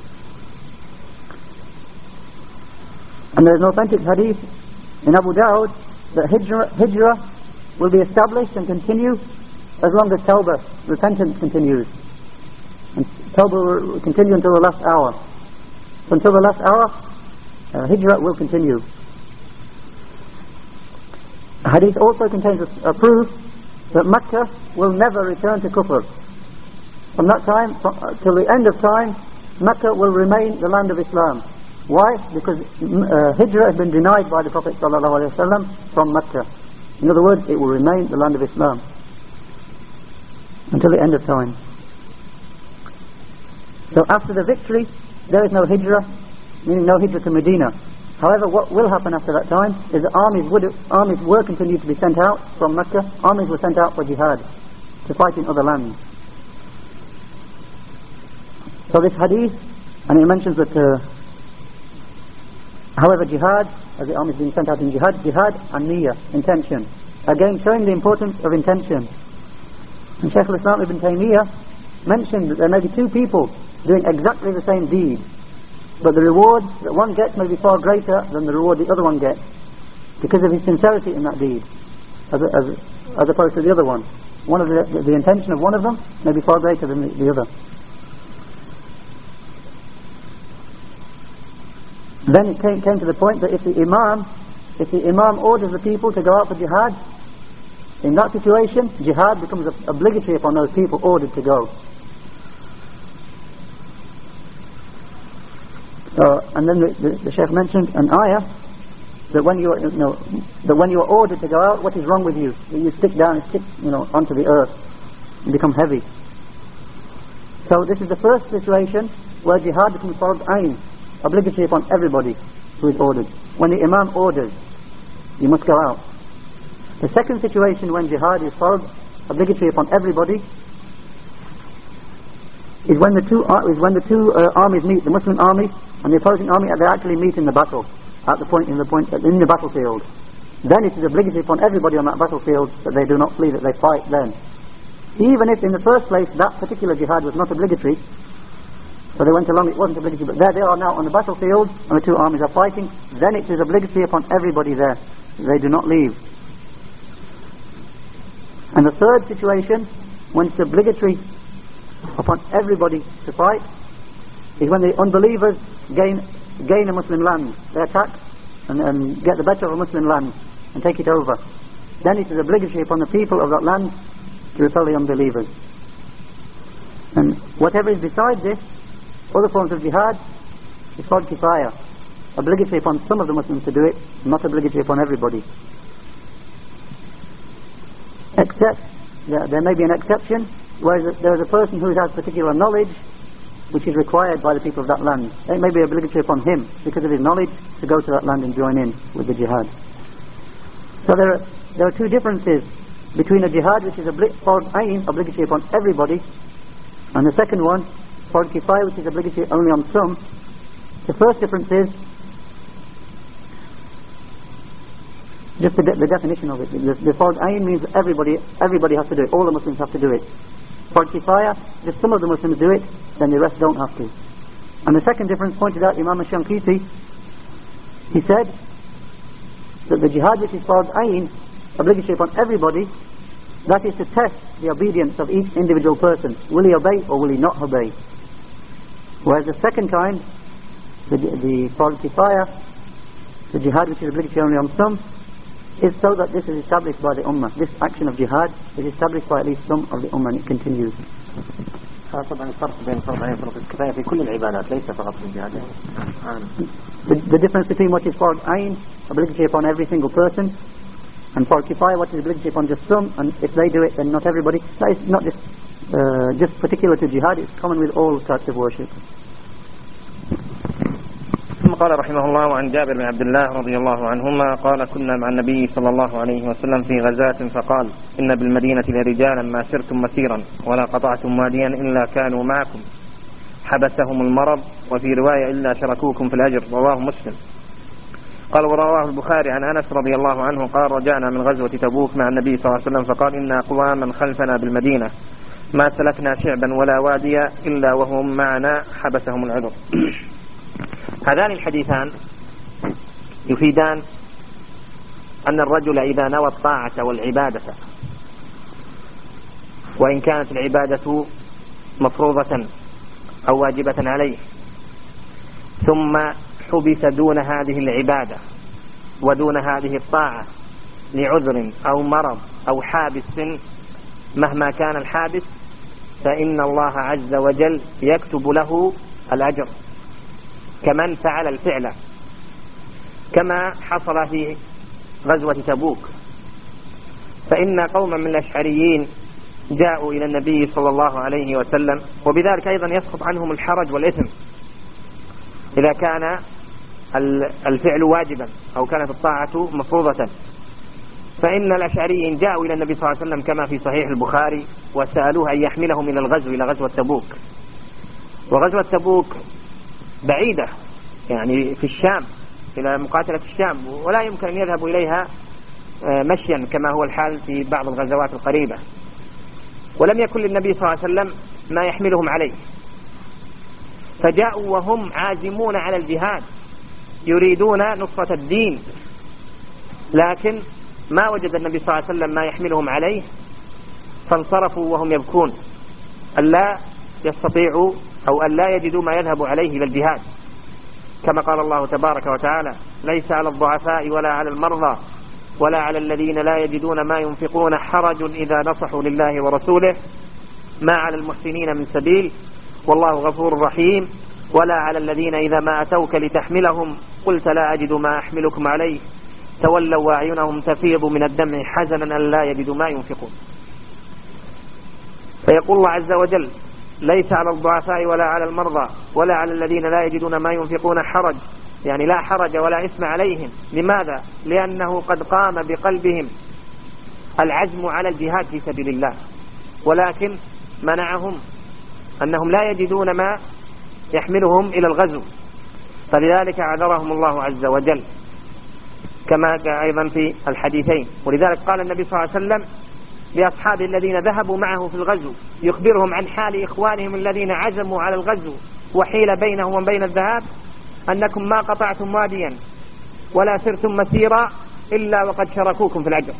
And there is an authentic hadith in Abu Dawud that hijrah, hijrah will be established and continue as long as tawbah, repentance, continues. And tawbah will continue until the last hour. So until the last hour, uh, hijrah will continue. The hadith also contains a, a proof that Mecca will never return to kufr. From that time from, uh, till the end of time, Mecca will remain the land of Islam. Why? Because uh, hijrah has been denied by the Prophet sallallahu alaihi wasallam from Mecca. In other words, it will remain the land of Islam until the end of time. So after the victory, there is no hijrah, meaning no hijrah to Medina. However, what will happen after that time is that armies would armies were continued to be sent out from Mecca. Armies were sent out for jihad, to fight in other lands. So this hadith, and it mentions that uh, however jihad, as the armies being sent out in jihad, jihad and niyyah, intention. Again, showing the importance of intention. And Shaykh al-Islam Ibn Taymiyyah mentioned that there may be two people doing exactly the same deed, but the reward that one gets may be far greater than the reward the other one gets, because of his sincerity in that deed, as, as, as opposed to the other one. One of the, the intention of one of them may be far greater than the, the other. Then it came, came to the point that if the Imam, if the Imam orders the people to go out for jihad, in that situation, jihad becomes obligatory upon those people ordered to go. Uh, and then the, the, the Shaykh mentioned an ayah that when you are, you know, that when you are ordered to go out, what is wrong with you? You stick down and stick, you know, onto the earth and become heavy. So this is the first situation where jihad becomes fard ayn, obligatory upon everybody who is ordered. When the Imam orders, you must go out. The second situation when jihad is fard, obligatory upon everybody, is when the two is when the two uh, armies meet, the Muslim army and the opposing army, they actually meet in the battle, at the point in the point in the battlefield. Then it is obligatory upon everybody on that battlefield that they do not flee, that they fight then. Even if in the first place that particular jihad was not obligatory, so they went along, it wasn't obligatory, but there they are now on the battlefield and the two armies are fighting, then it is obligatory upon everybody there. They do not leave. And the third situation, when it's obligatory upon everybody to fight, is when the unbelievers gain gain a Muslim land. They attack and, and get the better of a Muslim land and take it over. Then it is obligatory upon the people of that land to repel the unbelievers. And whatever is besides this, other forms of jihad, is called kifaya, obligatory upon some of the Muslims to do it, not obligatory upon everybody. Except, there, there may be an exception, where there is a person who has particular knowledge which is required by the people of that land. It may be obligatory upon him, because of his knowledge, to go to that land and join in with the jihad. So there are, there are two differences between a jihad which is fard ayn, obligatory upon everybody, and the second one, fard kifaya, which is obligatory only on some. The first difference is just the, de the definition of it. The, the fard ayn means everybody, everybody has to do it. All the Muslims have to do it. Fard kifaya, if some of the Muslims do it, then the rest don't have to. And the second difference pointed out Imam Shankiti, he said that the jihad which is fard ayn, obligatory upon everybody, that is to test the obedience of each individual person. Will he obey or will he not obey? Whereas the second kind, the, the fard kifaya, the jihad which is obligatory only on some, is so that this is established by the ummah. This action of jihad is established by at least some of the ummah, and it continues. طبعا الفرق بين فرض عين وفرض الكفاية في كل العبادات ليس فقط في الجهاد. The, the difference between what is fard ayn, obligatory upon every single person, and fard kifaya, what is obligatory upon just some, and if they do it then not everybody. That is not just uh, just particular to jihad, it's common with all types of worship. ثم قال رحمه الله عن جابر بن عبد الله رضي الله عنهما قال كنا مع النبي صلى الله عليه وسلم في غزاة فقال إن بالمدينة لرجالا ما سرتم مسيرا ولا قطعتم واديا إلا كانوا معكم حبسهم المرض وفي رواية إلا شركوكم في الأجر. رواه مسلم. قال ورواه البخاري عن أنس رضي الله عنه قال رجعنا من غزوة تبوك مع النبي صلى الله عليه وسلم فقال إن أقواما خلفنا بالمدينة ما سلكنا شعبا ولا واديا إلا وهم معنا حبسهم العذر. هذان الحديثان يفيدان أن الرجل إذا نوى الطاعة والعبادة وإن كانت العبادة مفروضة أو واجبة عليه ثم حبس دون هذه العبادة ودون هذه الطاعة لعذر أو مرض أو حابس مهما كان الحابس، فإن الله عز وجل يكتب له الأجر كمن فعل الفعل، كما حصل في غزوة تبوك. فإن قوما من الأشعريين جاءوا إلى النبي صلى الله عليه وسلم، وبذلك أيضا يسقط عنهم الحرج والإثم إذا كان الفعل واجبا أو كانت الطاعة مفروضة. فإن الأشعريين جاءوا إلى النبي صلى الله عليه وسلم كما في صحيح البخاري وسألوه أن يحملهم إلى الغزو إلى غزوة تبوك. وغزوة تبوك بعيدة يعني في الشام، إلى مقاتلة الشام، ولا يمكن أن يذهبوا إليها مشيا كما هو الحال في بعض الغزوات القريبة، ولم يكن للنبي صلى الله عليه وسلم ما يحملهم عليه، فجاءوا وهم عازمون على الجهاد يريدون نصرة الدين، لكن ما وجد النبي صلى الله عليه وسلم ما يحملهم عليه، فانصرفوا وهم يبكون ألا يستطيعوا أو ألا يجدوا ما يذهب عليه إلى الجهاد، كما قال الله تبارك وتعالى: ليس على الضعفاء ولا على المرضى ولا على الذين لا يجدون ما ينفقون حرج إذا نصحوا لله ورسوله ما على المحسنين من سبيل والله غفور رحيم ولا على الذين إذا ما أتوك لتحملهم قلت لا أجد ما أحملكم عليه تولوا وأعينهم تفيض من الدمع حزنا أن لا يجدوا ما ينفقون. فيقول الله عز وجل ليس على الضعفاء ولا على المرضى ولا على الذين لا يجدون ما ينفقون حرج، يعني لا حرج ولا إثم عليهم. لماذا؟ لأنه قد قام بقلبهم العزم على الجهاد في سبيل الله، ولكن منعهم أنهم لا يجدون ما يحملهم إلى الغزو، فلذلك عذرهم الله عز وجل كما جاء أيضا في الحديثين. ولذلك قال النبي صلى الله عليه وسلم لأصحابه الذين ذهبوا معه في الغزو يخبرهم عن حال إخوانهم الذين عزموا على الغزو وحيل بينهم وبين الذهاب أنكم ما قطعتم واديا ولا سرتم مسيرا إلا وقد شركوكم في الأجر.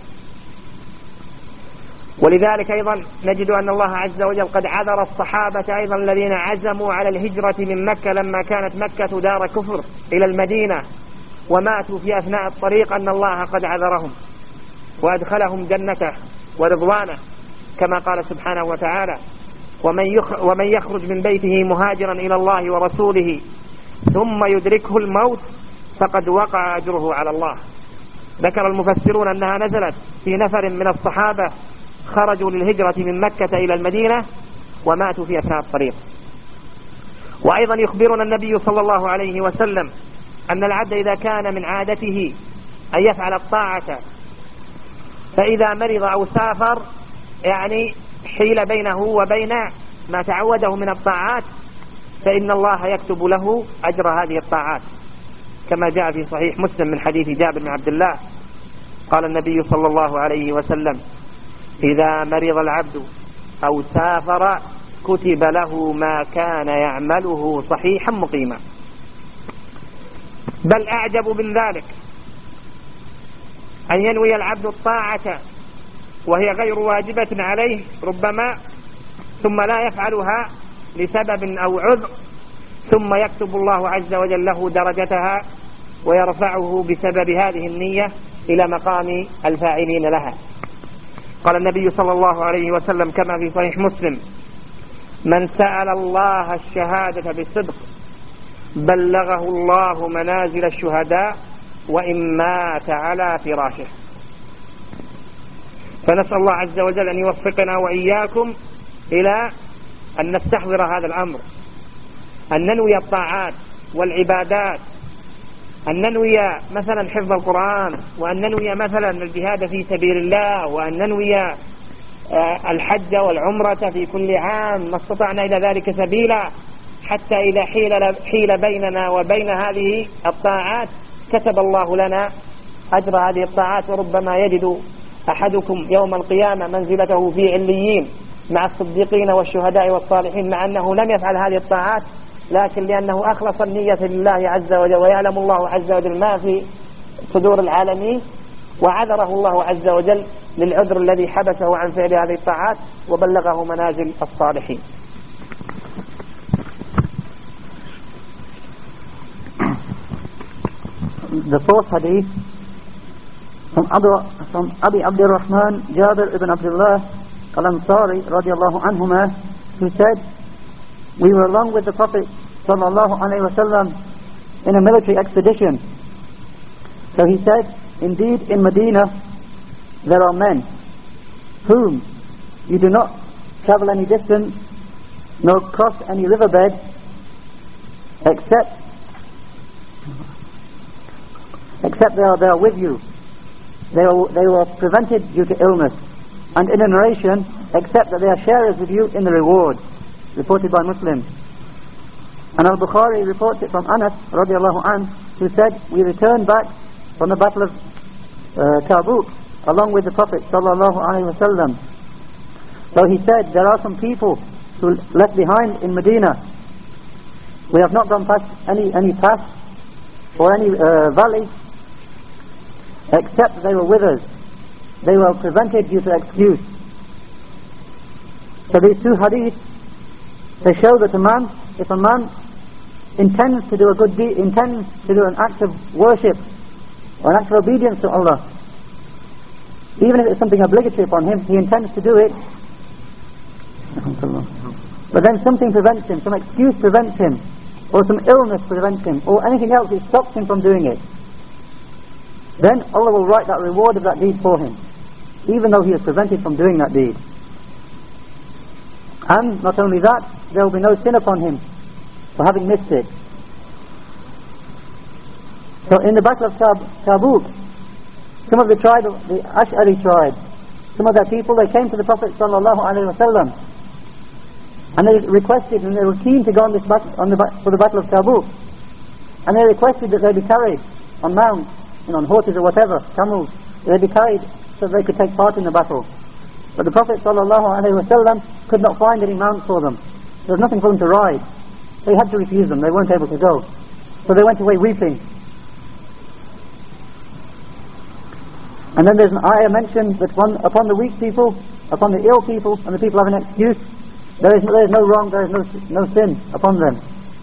ولذلك أيضا نجد أن الله عز وجل قد عذر الصحابة أيضا الذين عزموا على الهجرة من مكة لما كانت مكة دار كفر إلى المدينة وماتوا في أثناء الطريق، أن الله قد عذرهم وأدخلهم جنته ورضوانه كما قال سبحانه وتعالى ومن يخرج من بيته مهاجرا إلى الله ورسوله ثم يدركه الموت فقد وقع أجره على الله. ذكر المفسرون أنها نزلت في نفر من الصحابة خرجوا للهجرة من مكة إلى المدينة وماتوا في أثناء الطريق. وأيضا يخبرنا النبي صلى الله عليه وسلم أن العبد إذا كان من عادته أن يفعل الطاعة فإذا مرض أو سافر يعني حيل بينه وبين ما تعوده من الطاعات فإن الله يكتب له أجر هذه الطاعات، كما جاء في صحيح مسلم من حديث جابر بن عبد الله قال النبي صلى الله عليه وسلم إذا مرض العبد أو سافر كتب له ما كان يعمله صحيحا مقيما. بل أعجب من ذلك أن ينوي العبد الطاعة وهي غير واجبة عليه ربما ثم لا يفعلها لسبب أو عذر ثم يكتب الله عز وجل له درجتها ويرفعه بسبب هذه النية إلى مقام الفاعلين لها. قال النبي صلى الله عليه وسلم كما في صحيح مسلم من سأل الله الشهادة بالصدق بلغه الله منازل الشهداء وإن مات على فراشه. فنسأل الله عز وجل أن يوفقنا وإياكم إلى أن نستحضر هذا الأمر، أن ننوي الطاعات والعبادات، أن ننوي مثلا حفظ القرآن، وأن ننوي مثلا الجهاد في سبيل الله، وأن ننوي الحج والعمرة في كل عام ما استطعنا إلى ذلك سبيلا، حتى إذا حيل, حيل بيننا وبين هذه الطاعات كتب الله لنا أجر هذه الطاعات. وربما يجد أحدكم يوم القيامة منزلته في عليين مع الصديقين والشهداء والصالحين مع أنه لم يفعل هذه الطاعات، لكن لأنه أخلص النية لله عز وجل ويعلم الله عز وجل ما في صدور العالمين وعذره الله عز وجل للعذر الذي حبسه عن فعل هذه الطاعات وبلغه منازل الصالحين. The fourth hadith from Abu, from Abi Abdurrahman Jabir ibn Abdullah al-Ansari radiyallahu anhuma, who said, we were along with the Prophet sallallahu alaihi wasallam in a military expedition. So he said, indeed in Medina there are men whom you do not travel any distance nor cross any riverbed except except they are there with you. They were, they were prevented due to illness, and in a narration, except that they are sharers with you in the reward, reported by Muslims. And Al-Bukhari reports it from Anas radiallahu anh, who said, we returned back from the battle of uh, Tabuk along with the Prophet sallallahu alaihi wasallam. So he said, there are some people who left behind in Medina. We have not gone past any, any pass or any uh, valley except they were with us. They were prevented due to excuse. So these two hadiths, they show that a man, if a man intends to do a good deed, intends to do an act of worship or an act of obedience to Allah, even if it's something obligatory upon him, he intends to do it, but then something prevents him, some excuse prevents him, or some illness prevents him, or anything else that stops him from doing it, then Allah will write that reward of that deed for him, even though he is prevented from doing that deed. And not only that, there will be no sin upon him for having missed it. So in the battle of Tab- Tabuk, some of the tribe, of the Ash'ari tribe, some of their people, they came to the Prophet sallallahu alaihi wasallam, and they requested, and they were keen to go on this bat- on the ba- for the battle of Tabuk, and they requested that they be carried on mounts, you know, on horses or whatever, camels, that they be carried so that they could take part in the battle. But the Prophet sallallahu alaihi wasallam could not find any mounts for them. There was nothing for them to ride. They had to refuse them. They weren't able to go. So they went away weeping. And then there's an ayah mentioned that one, upon the weak people, upon the ill people, and the people have an excuse, there is, there is no wrong, there is no, no sin upon them.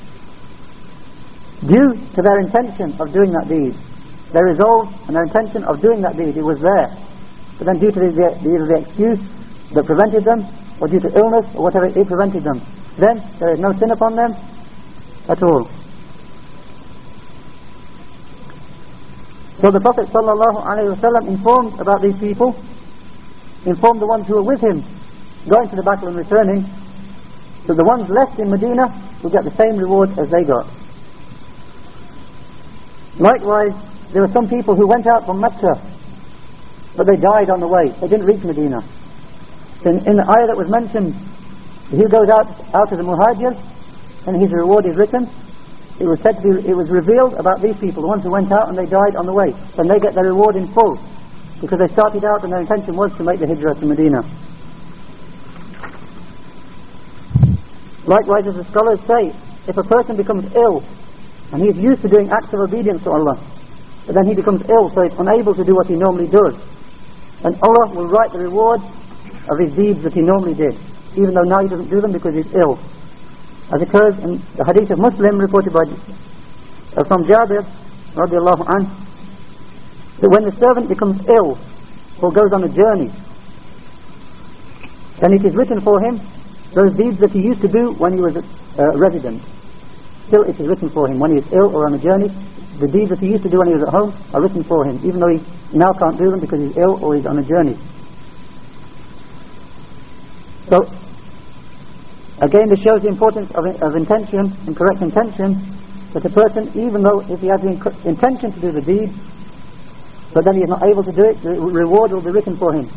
Due to their intention of doing that deed, their resolve and their intention of doing that deed, it was there. But then due to the, the, either the excuse that prevented them, or due to illness, or whatever, it prevented them, then there is no sin upon them at all. So the Prophet sallallahu alaihi wasallam informed about these people, informed the ones who were with him, going to the battle and returning, that the ones left in Medina will get the same reward as they got. Likewise, there were some people who went out from Mecca, but they died on the way. They didn't reach Medina. In, in the ayah that was mentioned, he goes out out of the Muhajir, and his reward is written. It was said to be, it was revealed about these people, the ones who went out and they died on the way. Then they get their reward in full, because they started out and their intention was to make the hijrah to Medina. Likewise, as the scholars say, if a person becomes ill and he is used to doing acts of obedience to Allah, but then he becomes ill, so he's unable to do what he normally does, and Allah will write the reward of his deeds that he normally did, even though now he doesn't do them because he's ill. As occurs in the hadith of Muslim reported by uh, from Jabir radiallahu anhu, that when the servant becomes ill or goes on a journey, then it is written for him those deeds that he used to do when he was a uh, resident. Still it is written for him when he is ill or on a journey. The deeds that he used to do when he was at home are written for him, even though he now can't do them because he's ill or he's on a journey. So, again, this shows the importance of, of intention and correct intention, that a person, even though if he has the inc- intention to do the deed, but then he is not able to do it, the reward will be written for him.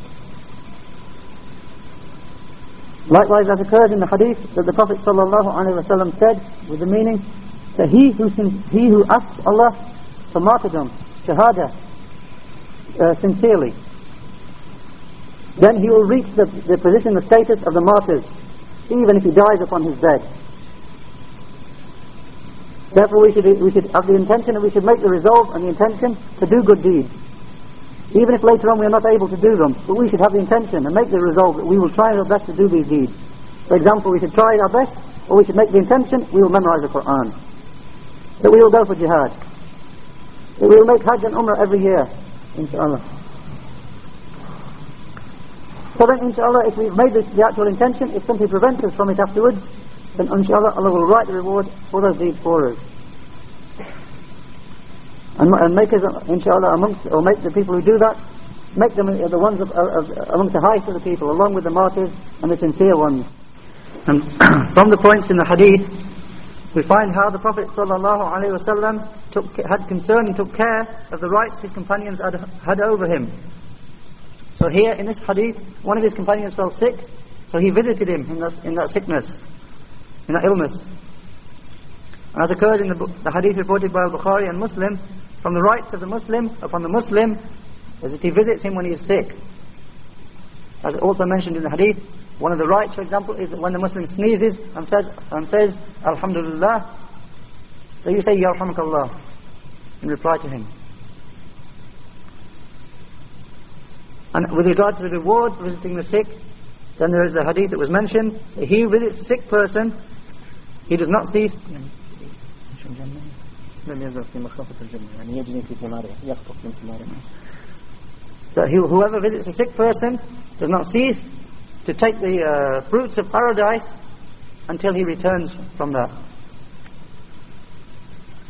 Likewise, as occurs in the hadith that the Prophet sallallahu alaihi wasallam said, with the meaning that he who sin- he who asks Allah for martyrdom, shahada, uh, sincerely, then he will reach the, the position, the status of the martyrs, even if he dies upon his bed. Therefore we should, we should have the intention, and we should make the resolve and the intention to do good deeds, even if later on we are not able to do them. But we should have the intention and make the resolve that we will try our best to do these deeds. For example, we should try our best, or we should make the intention, we will memorize the Quran, that we will go for jihad, that we will make Hajj and Umrah every year, inshallah. So then, inshallah, if we've made this, the actual intention, if something prevents us from it afterwards, then inshallah Allah will write the reward for those deeds for us, and, and make us, inshallah, amongst, or make the people who do that, make them the ones of, of, amongst the highest of the people, along with the martyrs and the sincere ones. And from the points in the hadith, we find how the Prophet sallallahu alaihi wasallam took, had concern and took care of the rights his companions had, had over him. So here in this hadith, one of his companions fell sick, so he visited him in that, in that sickness, in that illness. And as occurs in the, the hadith reported by Al-Bukhari and Muslim, from the rights of the Muslim upon the Muslim is that he visits him when he is sick. As also mentioned in the hadith, one of the rights, for example, is that when the Muslim sneezes and says, and says Alhamdulillah, so you say Yarhamakallah in reply to him. And with regard to the reward for visiting the sick, then there is a hadith that was mentioned that he who visits a sick person, he does not cease. So he, whoever visits a sick person does not cease to take the uh, fruits of paradise until he returns from that.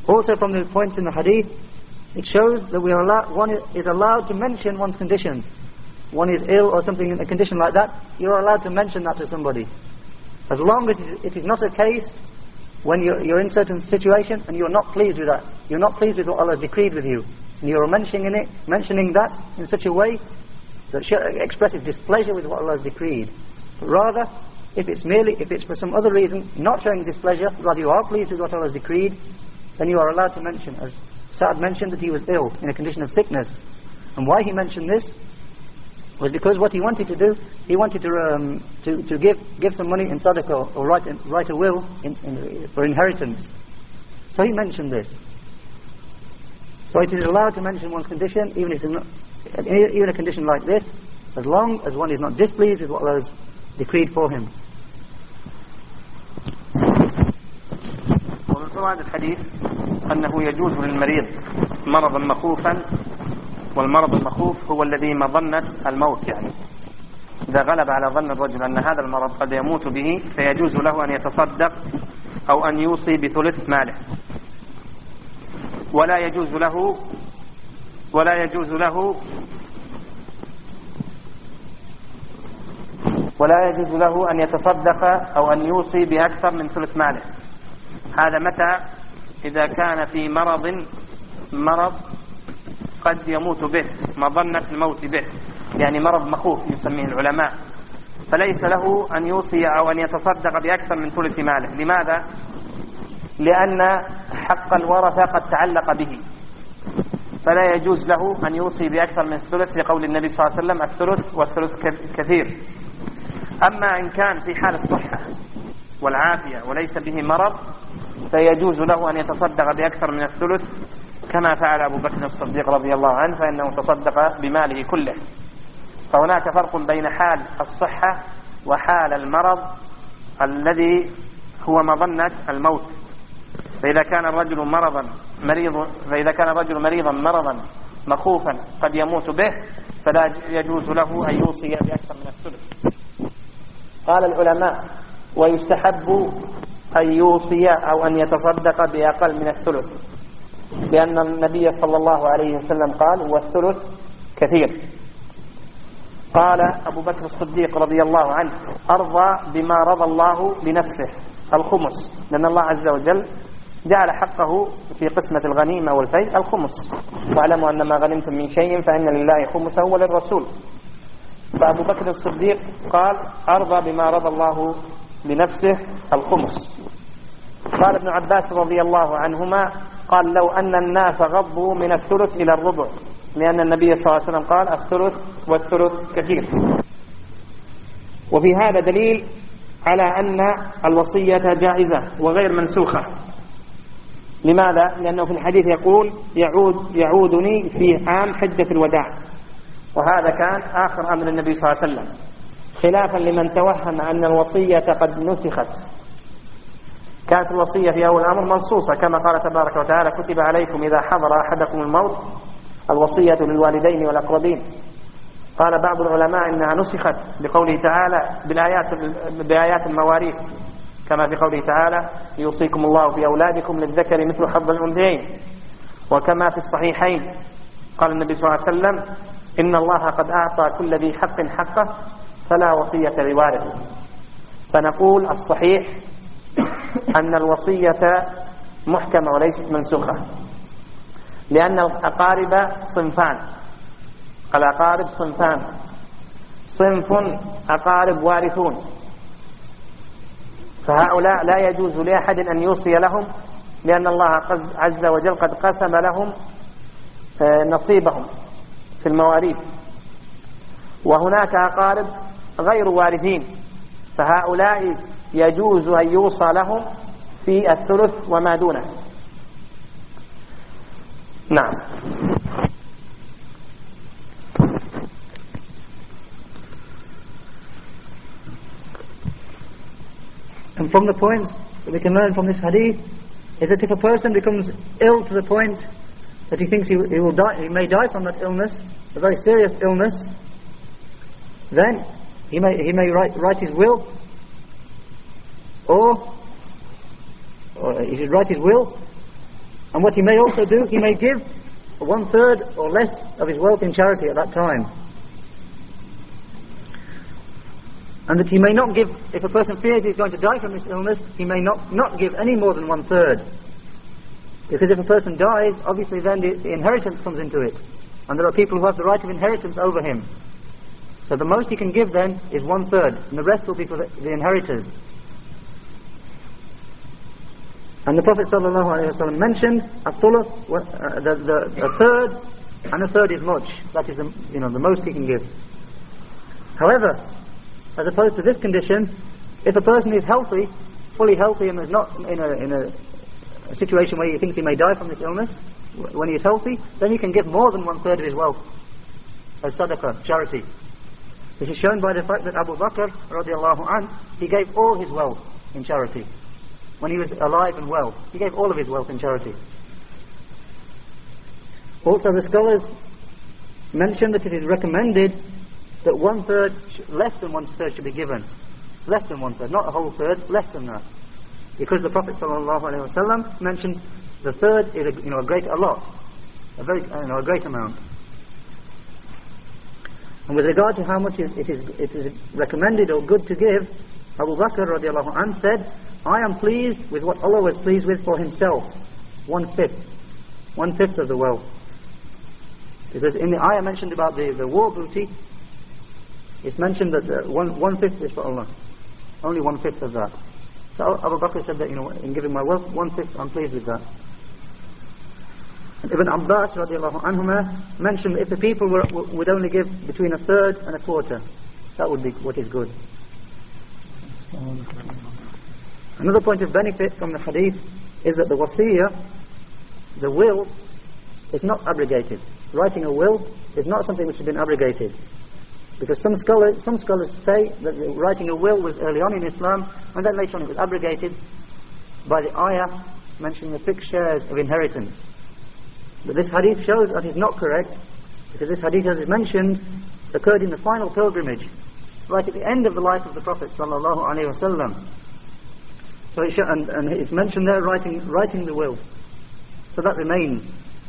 Also from the points in the hadith, it shows that we are allowed, one is allowed to mention one's condition. One is ill or something in a condition like that, you're allowed to mention that to somebody. As long as it is not a case when you're, you're in a certain situation and you're not pleased with that. You're not pleased with what Allah has decreed with you. And you're mentioning it, mentioning that in such a way that expresses displeasure with what Allah has decreed. But rather, if it's merely, if it's for some other reason, not showing displeasure, rather you are pleased with what Allah has decreed, then you are allowed to mention. As Sa'ad mentioned that he was ill, in a condition of sickness. And why he mentioned this was because what he wanted to do, he wanted to um, to, to give give some money in sadaqah, or write, write a will in, in, for inheritance. So he mentioned this. So it is allowed to mention one's condition, even if it's not, even a condition like this, as long as one is not displeased with what Allah has decreed for him. ومن فوائد الحديث أنه يجوز للمريض مرضا مخوفا، والمرض المخوف هو الذي مظنة الموت، يعني إذا غلب على ظن الرجل أن هذا المرض قد يموت به فيجوز له أن يتصدق أو أن يوصي بثلث ماله، ولا يجوز له ولا يجوز له ولا يجوز له أن يتصدق أو أن يوصي بأكثر من ثلث ماله. هذا متى؟ إذا كان في مرض مرض قد يموت به، مظنة الموت به، يعني مرض مخوف يسميه العلماء، فليس له أن يوصي أو أن يتصدق بأكثر من ثلث ماله. لماذا؟ لأن حق الورثة قد تعلق به، فلا يجوز له أن يوصي بأكثر من الثلث، لقول النبي صلى الله عليه وسلم الثلث والثلث كثير. أما إن كان في حال الصحة والعافية وليس به مرض فيجوز له أن يتصدق بأكثر من الثلث، كما فعل أبو بكر الصديق رضي الله عنه، فإنه تصدق بماله كله. فهناك فرق بين حال الصحة وحال المرض الذي هو مظنة الموت. فإذا كان الرجل مرضا مريض فإذا كان الرجل مريضا مرضا مخوفا قد يموت به فلا يجوز له أن يوصي بأكثر من الثلث. قال العلماء: ويستحب أن يوصي أو أن يتصدق بأقل من الثلث، لأن النبي صلى الله عليه وسلم قال: والثلث كثير. قال أبو بكر الصديق رضي الله عنه: أرضى بما رضى الله لنفسه الخمس، لأن الله عز وجل جعل حقه في قسمة الغنيمة والفيء الخمس، واعلموا أن ما غنمتم من شيء فإن لله خمسه وللرسول. فأبو بكر الصديق قال: أرضى بما رضى الله لنفسه الخمس. قال ابن عباس رضي الله عنهما: قال: لو أن الناس غضوا من الثلث إلى الربع، لأن النبي صلى الله عليه وسلم قال: الثلث والثلث كثير. وفي هذا دليل على أن الوصية جائزة وغير منسوخة. لماذا؟ لأنه في الحديث يقول: يعود يعودني في عام حجة الوداع، وهذا كان آخر أمر النبي صلى الله عليه وسلم، خلافا لمن توهم أن الوصية قد نسخت. كانت الوصية في أول الأمر منصوصة، كما قال تبارك وتعالى: كتب عليكم إذا حضر أحدكم الموت الوصية للوالدين والأقربين. قال بعض العلماء إنها نسخت بقوله تعالى بالآيات بآيات المواريث، كما في قوله تعالى: يوصيكم الله في أولادكم للذكر مثل حظ الأنثيين. وكما في الصحيحين قال النبي صلى الله عليه وسلم: إن الله قد أعطى كل ذي حق حقه فلا وصية لوارث. فنقول الصحيح أن الوصية محكمة وليست منسوخة، لأن الأقارب صنفان. الأقارب صنفان: صنف أقارب وارثون، فهؤلاء لا يجوز لأحد أن يوصي لهم، لأن الله عز وجل قد قسم لهم نصيبهم في المواريث. وهناك أقارب غير وارثين، فهؤلاء يجوز أن يوصى لهم في الثلث وما دونه. نعم. And from the points that we can learn from this hadith is that if a person becomes ill to the point that he thinks he, he will die, he may die from that illness, a very serious illness, then he may he may write, write his will, or, or he should write his will And what he may also do, he may give one third or less of his wealth in charity at that time. And that he may not give, if a person fears he's going to die from this illness, he may not, not give any more than one third. Because if a person dies, obviously then the, the inheritance comes into it. And there are people who have the right of inheritance over him. So the most he can give then is one third, and the rest will be for the, the inheritors. And the Prophet ﷺ mentioned a thuluth, uh, the, the, a third, and a third is much. That is the, you know, the most he can give. However, as opposed to this condition, if a person is healthy, fully healthy, and is not in a, in a, a situation where he thinks he may die from this illness, when he is healthy, then he can give more than one third of his wealth as sadaqah, charity. This is shown by the fact that Abu Bakr radiallahu anh, he gave all his wealth in charity. When he was alive and well, he gave all of his wealth in charity. Also the scholars mention that it is recommended that one third, less than one third should be given. Less than one third, not a whole third, less than that. Because the Prophet ﷺ mentioned the third is a, you know, a great, a lot, a very, you know, a great amount. And with regard to how much is, it is it is recommended or good to give, Abu Bakr radiallahu anh said, I am pleased with what Allah was pleased with for himself, one fifth, one fifth of the wealth. Because in the ayah mentioned about the, the war booty, it's mentioned that the one one fifth is for Allah, only one fifth of that. So Abu Bakr said that, you know, in giving my wealth, one fifth, I'm pleased with that. And Ibn Abbas radiallahu anhuma mentioned if the people were, would only give between a third and a quarter, that would be what is good. Another point of benefit from the hadith is that the wasiyah, the will, is not abrogated. Writing a will is not something which has been abrogated. Because some scholars, some scholars say that writing a will was early on in Islam, and then later on it was abrogated by the ayah mentioning the fixed shares of inheritance. But this hadith shows that is not correct, because this hadith, as is mentioned, occurred in the final pilgrimage, right at the end of the life of the Prophet sallallahu alaihi wasallam. So it sh- and, and it's mentioned there, writing writing the will. So that remains.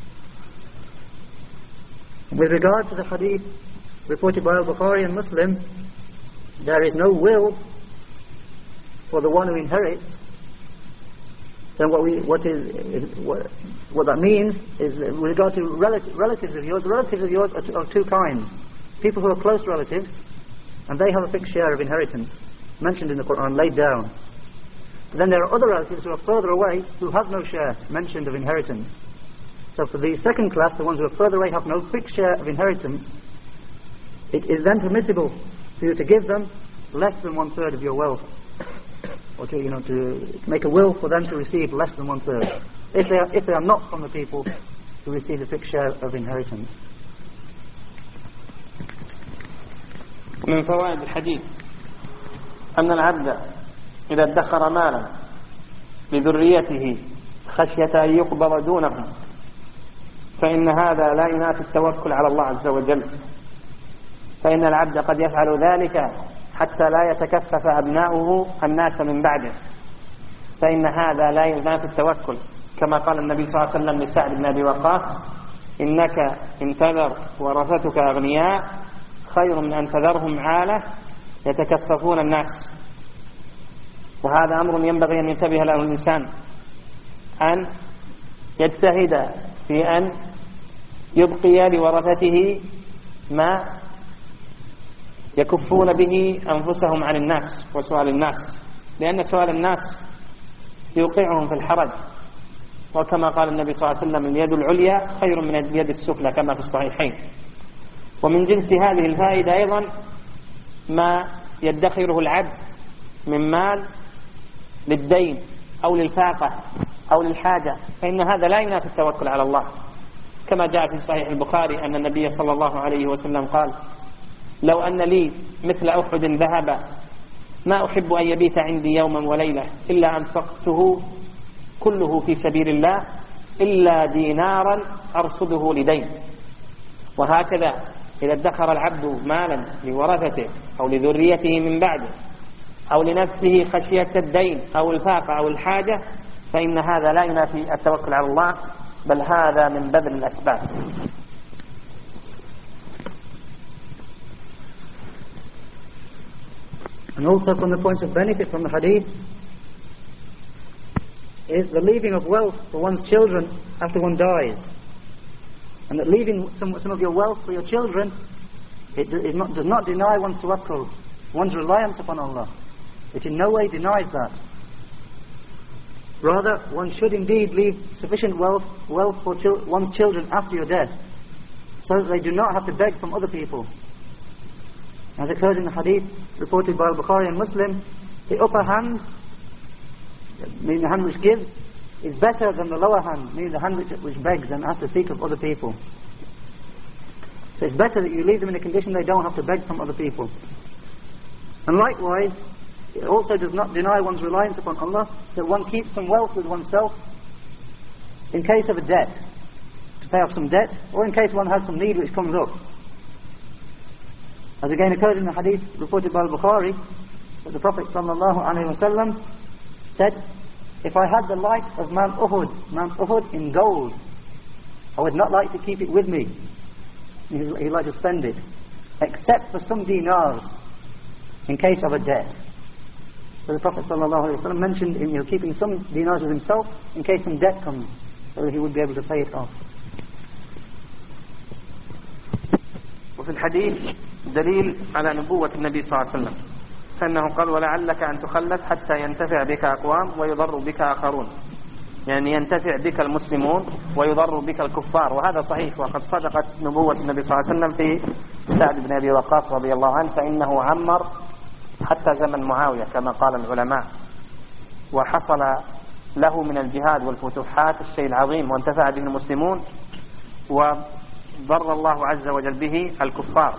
With regard to the hadith reported by Al-Bukhari and Muslim, there is no will for the one who inherits. Then what we what is, is what, what that means is that with regard to relatives, relatives of yours, relatives of yours are t- of two kinds. People who are close relatives, and they have a fixed share of inheritance mentioned in the Quran, laid down. But then there are other relatives who are further away, who have no share mentioned of inheritance. So for the second class, the ones who are further away have no fixed share of inheritance, it is then permissible for you to give them less than one third of your wealth, or to, you know, to make a will for them to receive less than one third, if they are if they are not from the people who receive a fixed share of inheritance. من فوائد الحديث أن العبد إذا ادخر مالا لذريته خشية أن يقبض دونهم فإن هذا لا ينافي التوكل على الله عز وجل، فإن العبد قد يفعل ذلك حتى لا يتكفف أبناؤه الناس من بعده، فإن هذا لا ينافي التوكل، كما قال النبي صلى الله عليه وسلم لسعد بن أبي وقاص: إنك إن تذر ورثتك أغنياء خير من أن تذرهم عالة يتكففون الناس. وهذا أمر ينبغي أن ينتبه له الإنسان، أن يجتهد في أن يبقي لورثته ما يكفون به أنفسهم عن الناس وسؤال الناس، لأن سؤال الناس يوقعهم في الحرج، وكما قال النبي صلى الله عليه وسلم: اليد العليا خير من اليد السفلى، كما في الصحيحين. ومن جنس هذه الفائدة أيضا ما يدخره العبد من مال للدين أو للفاقة أو للحاجة، فإن هذا لا ينافي التوكل على الله، كما جاء في صحيح البخاري أن النبي صلى الله عليه وسلم قال: لو أن لي مثل أحد ذهب ما أحب أن يبيت عندي يوما وليلة إلا أنفقته كله في سبيل الله إلا دينارا أرصده لدين. وهكذا إذا ادخر العبد مالا لورثته أو لذريته من بعده أو لنفسه خشية الدين أو الفاقة أو الحاجة، فإن هذا لا ينافي التوكل على الله، بل هذا من بذل الأسباب. And also from the points of benefit from the hadith is the leaving of wealth for one's children after one dies. And that leaving some, some of your wealth for your children, it is not, does not deny one's tawakkul, one's reliance upon Allah. It in no way denies that. Rather, one should indeed leave sufficient wealth, wealth for chil- one's children after your death, so that they do not have to beg from other people. As occurs in the hadith reported by Al-Bukhari and Muslim, the upper hand, meaning the hand which gives, is better than the lower hand, meaning the hand which, which begs and has to seek of other people. So it's better that you leave them in a condition they don't have to beg from other people. And likewise, it also does not deny one's reliance upon Allah, that one keeps some wealth with oneself in case of a debt, to pay off some debt, or in case one has some need which comes up. As again occurs in the hadith reported by Al-Bukhari, that the Prophet ﷺ said, if I had the like of Mount Uhud, Mount Uhud in gold, I would not like to keep it with me. He'd like to spend it, except for some dinars, in case of a debt. So the Prophet ﷺ mentioned in, you know, keeping some dinars with himself in case some debt comes, so that he would be able to pay it off. وفي الحديث دليل على نبوة النبي صلى الله عليه وسلم، فإنه قال ولعلك أن تخلف حتى ينتفع بك أقوام ويضر بك آخرون، يعني ينتفع بك المسلمون ويضر بك الكفار. وهذا صحيح، وقد صدقت نبوة النبي صلى الله عليه وسلم في سعد بن أبي وقاص رضي الله عنه، فإنه عمر حتى زمن معاوية كما قال العلماء، وحصل له من الجهاد والفتوحات الشيء العظيم، وانتفع به المسلمون وضر الله عز وجل به الكفار.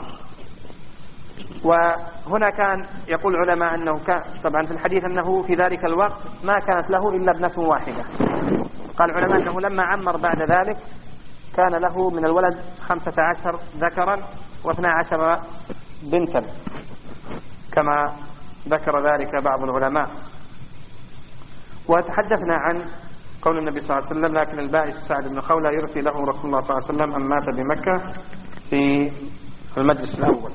وهنا كان يقول العلماء أنه كان طبعا في الحديث أنه في ذلك الوقت ما كانت له إلا ابنة واحدة. قال العلماء أنه لما عمر بعد ذلك كان له من الولد خمسة عشر ذكرا واثنى عشر بنتا، كما ذكر ذلك بعض العلماء. وتحدثنا عن قول النبي صلى الله عليه وسلم لكن البائس سعد بن خولة يرثي له رسول الله صلى الله عليه وسلم أن مات بمكة في المجلس الأول.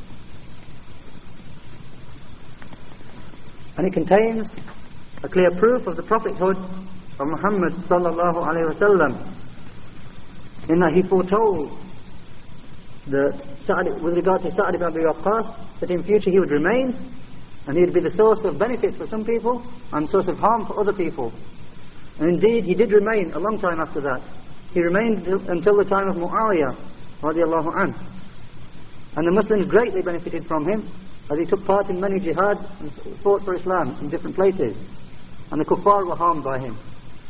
And it contains a clear proof of the prophethood of Muhammad sallallahu alayhi wa sallam, in that he foretold that Sa'd, with regard to Sa'd ibn Abi Waqqas, that in future he would remain and he would be the source of benefit for some people and source of harm for other people. And indeed he did remain a long time after that. He remained until the time of Muawiyah radiallahu anhu, and the Muslims greatly benefited from him, as he took part in many jihads and fought for Islam in different places, and the kuffar were harmed by him.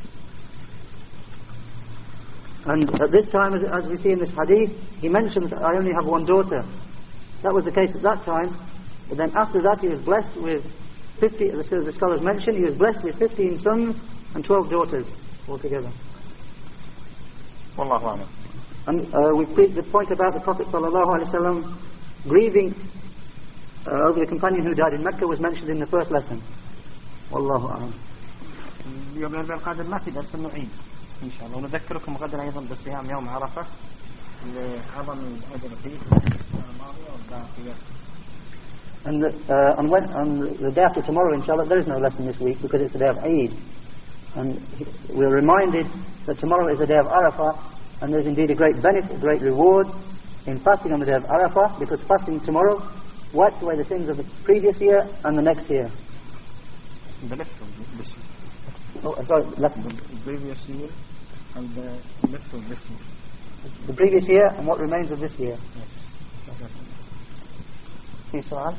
And at this time, as, as we see in this hadith, he mentions, I only have one daughter. That was the case at that time, but then after that he was blessed with fifty, as the scholars mentioned, he was blessed with fifteen sons and twelve daughters altogether. Wallahu a'lam. And uh, we preached the point about the Prophet sallallahu alaihi wasallam grieving Uh, over the companion who died in Mecca was mentioned in the first lesson. والله أعلم. اليوم الأربعاء القادم ما في درس نعيد إن شاء الله، ونذكركم غدا أيضا بصيام يوم عرفة لعظم الأجر فيه الماضية والباقية. And the, uh, on, when, on the day after tomorrow, inshallah, there is no lesson this week because it's the day of Eid. And we're reminded that tomorrow is the day of Arafah, and there's indeed a great benefit, a great reward in fasting on the day of Arafah, because fasting tomorrow wipes away the sins of the previous year and the next year. The left of this year. Oh, sorry, left. The previous year and the left of this year. The previous year and what remains of this year. Yes. في سؤال؟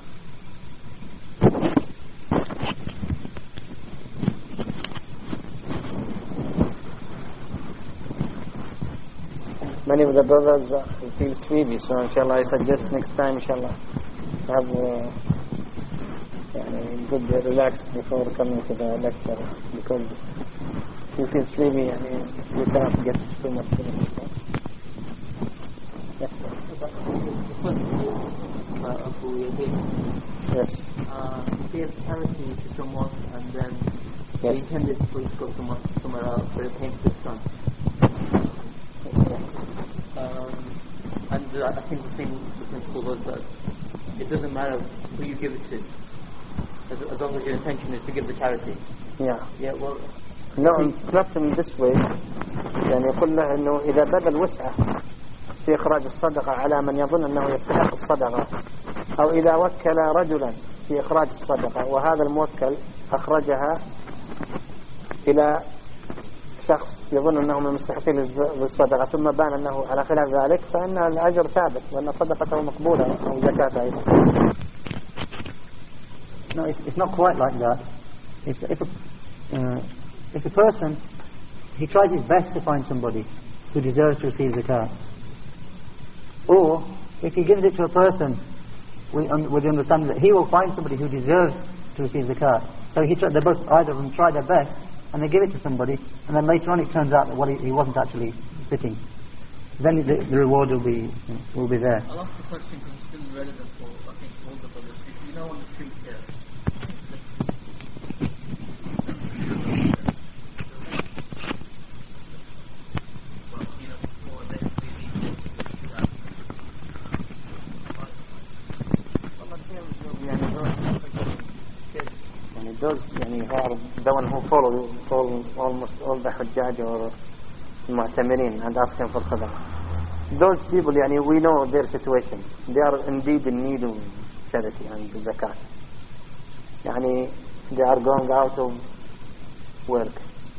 Many of the brothers uh, feel sleepy, so inshallah I suggest next time inshallah have uh, يعني, good uh, relax before coming to the lecture, because if you feel sleepy I mean, you cannot get too much finished. Yes, uh, yes. Uh, give charity to someone and then Yes. He intended for it to go somewhere, somewhere else, but it came to his son. Um, and uh, I think the thing, the principle was that it doesn't matter who you give it to, as, as long as your intention is to give the charity. Yeah. Yeah, well... No, it's not in this way. يعني يقول له إنه إذا بذل وسعه في إخراج الصدقة على من يظن أنه يستحق الصدقة، أو إذا وكل رجلا في إخراج الصدقة وهذا الموكل أخرجها إلى شخص يظن أنه من المستحقين للصدقة ثم بان أنه على خلاف ذلك، فإن الأجر ثابت وأن صدقته مقبولة أو زكاته أيضا. No, it's, it's not quite like that. It's, if, a, uh, if a person, he tries his best to find somebody who deserves to receive zakat, or if he gives it to a person with, um, with the understanding that he will find somebody who deserves to receive zakat, so he try, they both, either of them try their best and they give it to somebody, and then later on it turns out that what he, he wasn't actually fitting, then the, the reward will be will be there. I'll ask the question because it's still relevant for, I think, all the brothers. If you know on the street here, those يعني are the one who follow all, almost all the Hujjaj or Mu'tamirin and ask them for sadaqah. Those people, يعني, we know their situation. They are indeed in need of charity and zakat. يعني, they are going out of work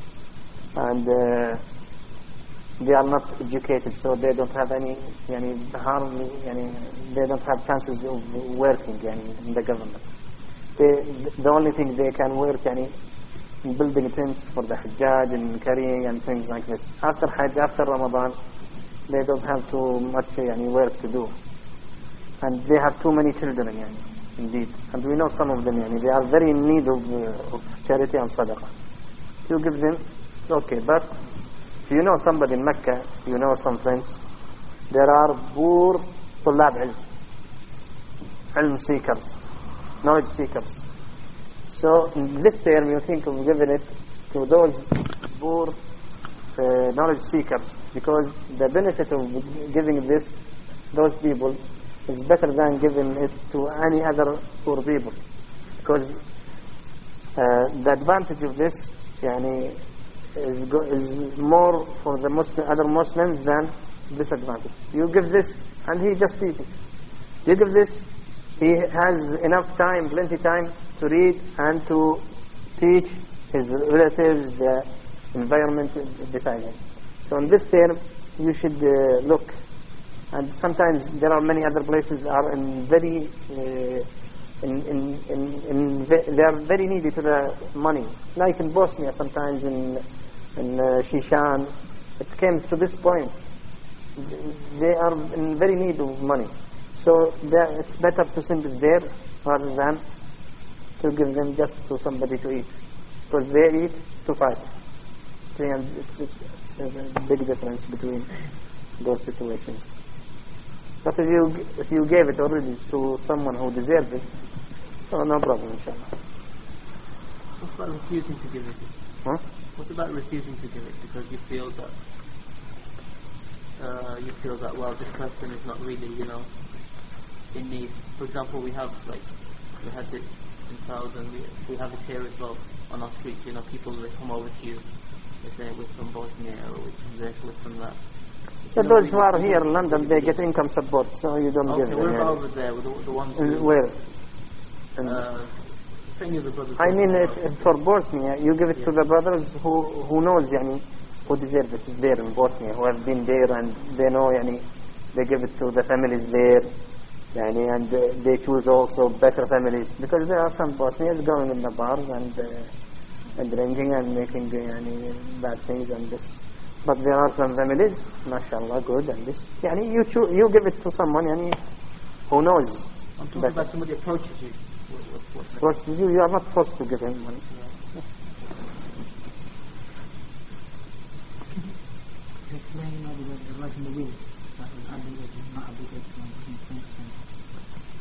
and uh, they are not educated, so they don't have any يعني, harm, يعني, they don't have chances of working يعني, in the government. They, the only thing they can work يعني, in building tents for the Hajjaj and carrying and things like this. After Hajj, after Ramadan, they don't have too much يعني, work to do. And they have too many children, يعني, indeed. And we know some of them, يعني, they are very in need of, uh, of charity and sadaqah. If you give them, it's okay. But if you know somebody in Mecca, you know some friends, there are poor طلاب علم, علم seekers, knowledge seekers. So in this term you think of giving it to those poor uh, knowledge seekers, because the benefit of giving this those people is better than giving it to any other poor people, because uh, the advantage of this يعني, is, go, is more for the Muslim, other Muslims than disadvantage. You give this and he just eats it. You give this, he has enough time, plenty time to read and to teach his relatives the environment beside him. So in this term you should uh, look, and sometimes there are many other places that are in very uh, in, in, in, in ve- they are very needy to the money, like in Bosnia sometimes, in in uh, Shishan it came to this point. They are in very need of money, so it's better to send it there rather than to give them just to somebody to eat, because they eat to fight. So it's, it's a big difference between those situations. But if you if you gave it already to someone who deserves it, so no problem, inshallah. What about refusing to give it? Huh? What about refusing to give it because you feel that uh, you feel that well, this person is not really, you know, in need. For example, we have like we had this in Saudi, and we we have it here as well on our streets. You know, people that come over to you, they say we're from Bosnia or we're from this, we're from that. So those really who are here in London, they get income support, so you don't okay, give them. Okay, we're about over there, with the, the ones who, where? Uh, I mean, if, if for Bosnia, you give it yeah. to the brothers who who knows, yani, who deserve it there in Bosnia, who have been there and they know, yani, they give it to the families there, yani, and uh, they choose also better families, because there are some Bosnians going in the bars and, uh, and drinking and making yani, bad things and this. But there are some families, mashallah, good and this. Yani, you cho- you give it to someone, yani, who knows. I'm talking better. About somebody approaches you. Approaches you, you are not forced to give him money. Yeah.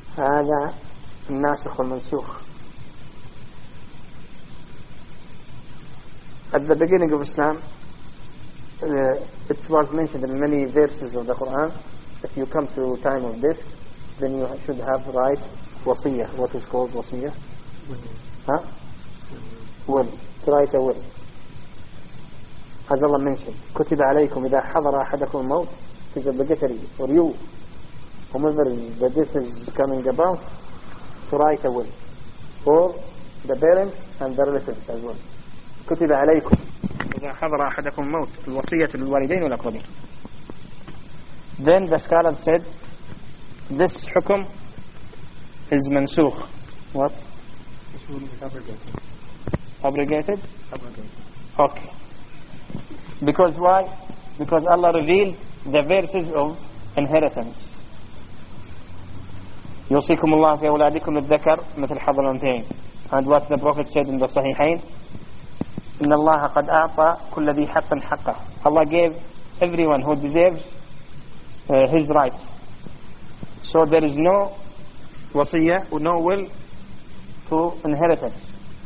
هذا الناسخ والمنسوخ. at the beginning of Islam, uh, it was mentioned in many verses of the Quran, if you come to time of death, then you should have right wasiyah. What is called wasiyah? Huh? Will. To write a will. As Allah mentioned, كتب عليكم إذا حضر أحدكم الموت, it is obligatory for you, whomever the death is coming about, to write a will for the parents and the relatives as well. كتب عليكم إذا حضر أحدكم الموت الوصية للوالدين والأقربين. Then the scholar said, this hukum is mansukh. What? This rule is abrogated. Abrogated? Abrogated. Okay. Because why? Because Allah revealed the verses of inheritance. يوصيكم الله في أولادكم الذكر مثل حظ الأنثيين. And what the Prophet said in the Sahihain, إن الله قد أعطى كل ذي حق حقه. Allah gave everyone who deserves uh, his rights. So there is no wasiyah or no will to inheritance.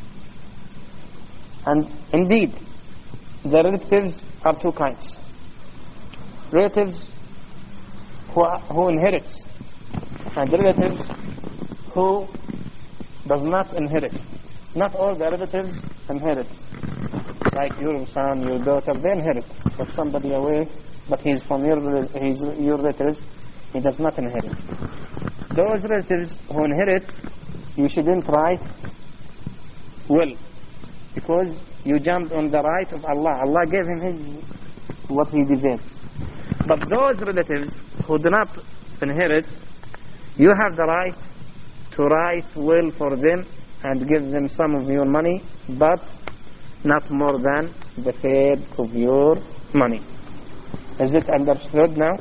And indeed, the relatives are two kinds. Relatives who, are, who inherits, and relatives who does not inherit. Not all the relatives inherit. Like your son, your daughter, they inherit. But somebody away, but he's from your, he's your relatives, he does not inherit. Those relatives who inherit, you shouldn't write will, because you jumped on the right of Allah. Allah gave him his, what he deserves. But those relatives who do not inherit, you have the right to write will for them and give them some of your money, but not more than the third of your money. Is it understood now?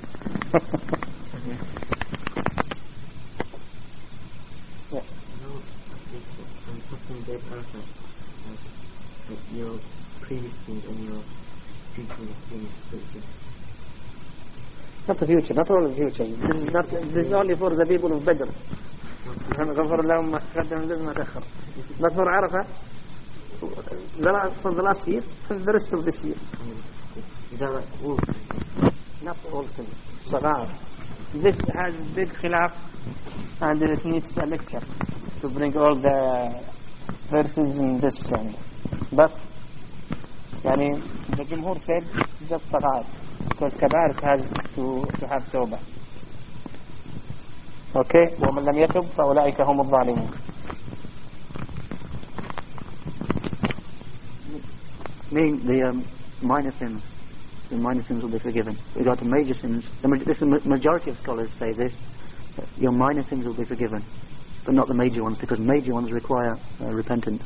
Yes. Your previous things and your future things. Not the future, not all the future. This is not. This is only for the people of Badr. غفر لهم ما تقدم لهم ما تأخر. But for Arafah, for the last year, for the rest of this year. Not all things. Sagar. This has big khilaf, and it needs a lecture to bring all the verses in this. But, yani, the Jumhur said it's just sagar, because kabair has to, to have tawbah. Okay, وَمَنْ لَمْ يَتُبْ فَأُولَٰئِكَ هُمُ الظَّالِمُونَ. Meaning the um, minor sins, the minor sins will be forgiven. With regard to major sins, the, this, the majority of scholars say this, your minor sins will be forgiven, but not the major ones, because major ones require uh, repentance.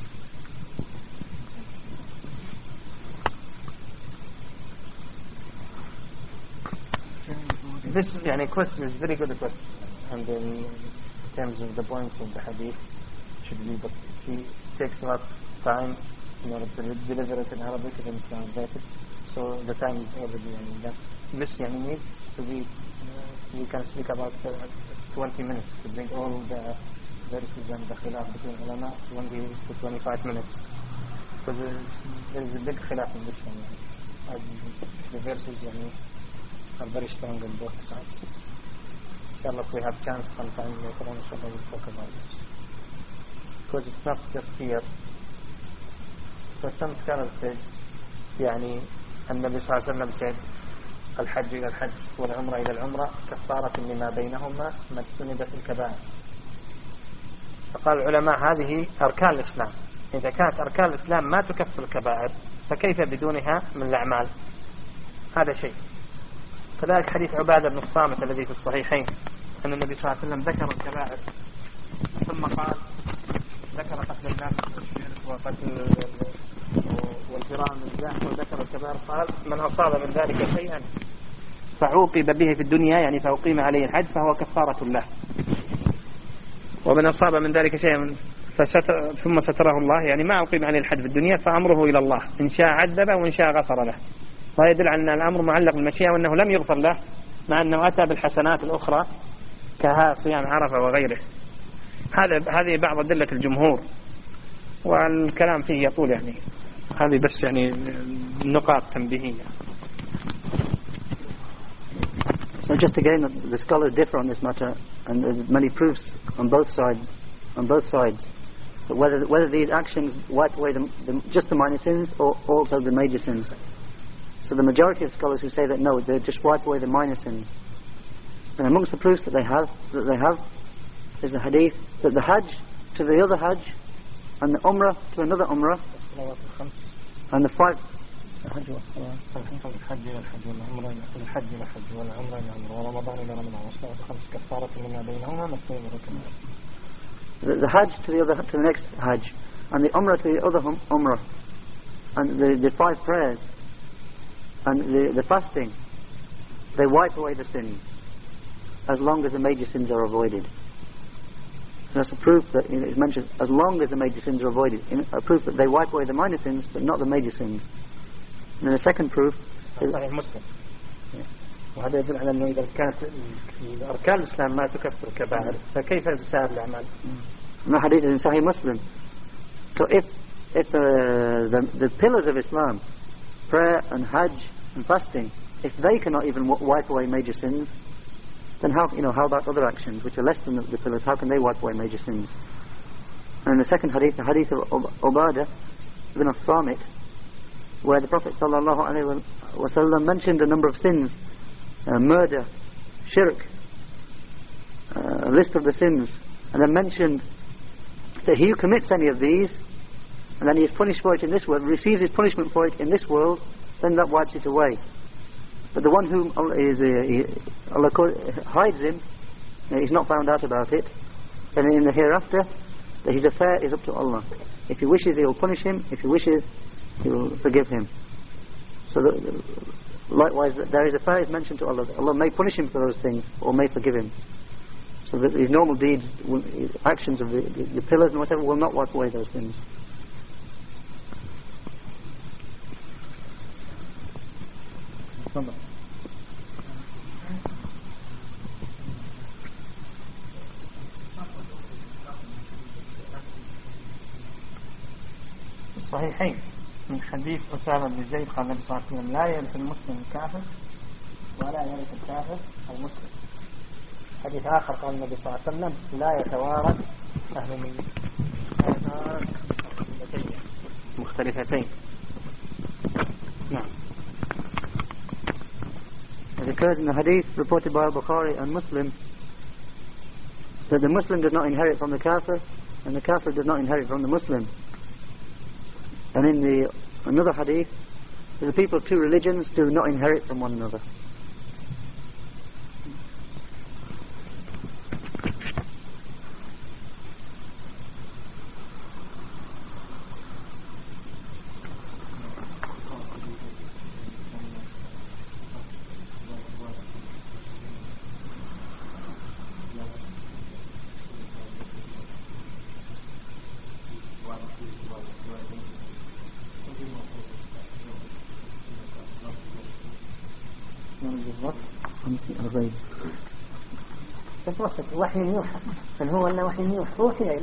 This yani, question is a very good question, and in terms of the points of the hadith, should be, but it takes a lot of time in order to deliver it in Arabic and translate it, so the time is already yani, that. This yani, needs to be, uh, we can speak about uh, twenty minutes to bring all the verses and the khilaf between ulama, twenty to twenty-five minutes, because there is a big khilaf in this one, yani, the verses yani, are very strong on both sides. Inshallah, if we have chance sometime later on, inshallah, we'll talk about this. Because it's not just here. So some scholars said, يعني النبي صلى الله عليه وسلم said, الحج إلى الحج والعمرة إلى العمرة كفارة لما بينهما ما اجتنبت الكبائر. فقال العلماء هذه أركان الإسلام. إذا كانت أركان الإسلام ما تكفر الكبائر، فكيف بدونها من الأعمال؟ هذا شيء. كذلك حديث عبادة بن الصامت الذي في الصحيحين أن النبي صلى الله عليه وسلم ذكر الكبائر ثم قال ذكر قتل الناس وقتل والفرار من الزحف وذكر الكبائر قال من أصاب من ذلك شيئا فعوقب به في الدنيا يعني فأقيم عليه الحد فهو كفارة له، ومن أصاب من ذلك شيئا فستر ثم ستره الله يعني ما أقيم عليه الحد في الدنيا فأمره إلى الله إن شاء عذبه وإن شاء غفر له. ويدل على أن الأمر معلق بالمشيئة وأنه لم يغفر له مع أنه أتى بالحسنات الأخرى كها صيام عرفة وغيره. هذا هذه بعض أدلة الجمهور والكلام فيه يطول يعني. هذه بس يعني نقاط تنبيهية. So just again, the scholars differ on this matter, and there's many proofs on both sides. On both sides, but whether whether these actions wipe away the, the, just the minor sins or also the major sins. So the majority of scholars who say that no, they just wipe away the minor sins. And amongst the proofs that they have that they have is the hadith that the Hajj to the other Hajj, and the Umrah to another Umrah, and the five. الحج والصلاة الحج إلى الحج والعمرة الحج إلى الحج والعمرة إلى العمرة ورمضان إلى رمضان والصلاة خمس كفارة لما بينهما مثنين وركعتين. The Hajj to the other to the next Hajj, and the Umrah to the other hum, Umrah, and the, the five prayers, and the, the fasting, they wipe away the sins as long as the major sins are avoided. So that's a proof that, you know, it's mentioned as long as the major sins are avoided. In, a proof that they wipe away the minor sins but not the major sins. And then the second proof is صحيح مسلم. وهذا يدل على أنه إذا كانت أركان الإسلام ما تكفر الكبائر فكيف سائر الأعمال؟ No, hadith is in Sahih Muslim. So if if uh, the the pillars of Islam, prayer and Hajj and fasting, if they cannot even w- wipe away major sins, then how you know how about other actions which are less than the, the pillars? How can they wipe away major sins? And the second hadith, the hadith of Ubadah ibn al-Samit, where the Prophet sallallahu alaihi wasallam mentioned a number of sins, uh, murder, shirk, uh, a list of the sins, and then mentioned that he who commits any of these and then he is punished for it in this world, receives his punishment for it in this world, then that wipes it away. But the one whom Allah, is, uh, he, Allah hides him, uh, he's not found out about it, then in the hereafter that his affair is up to Allah. If he wishes, he will punish him. If he wishes, he will forgive him. So that, likewise, there is affair is mentioned to Allah. Allah may punish him for those things or may forgive him. So that his normal deeds, will, actions of the, the, the pillars and whatever will not wipe away those sins. الصحيحين من حديث أسامة بن زيد قال النبي صلى الله عليه وسلم لا يرث المسلم الكافر ولا يرث الكافر المسلم. حديث آخر قال النبي صلى الله عليه وسلم لا يتوارث أهل من مختلفتين. نعم. It occurs in the hadith reported by Al-Bukhari and Muslim that the Muslim does not inherit from the Kafir and the Kafir does not inherit from the Muslim. And in the another hadith, the people of two religions do not inherit from one another. وحي يوحى هل هو أنه وحي يوحى روحي إليه.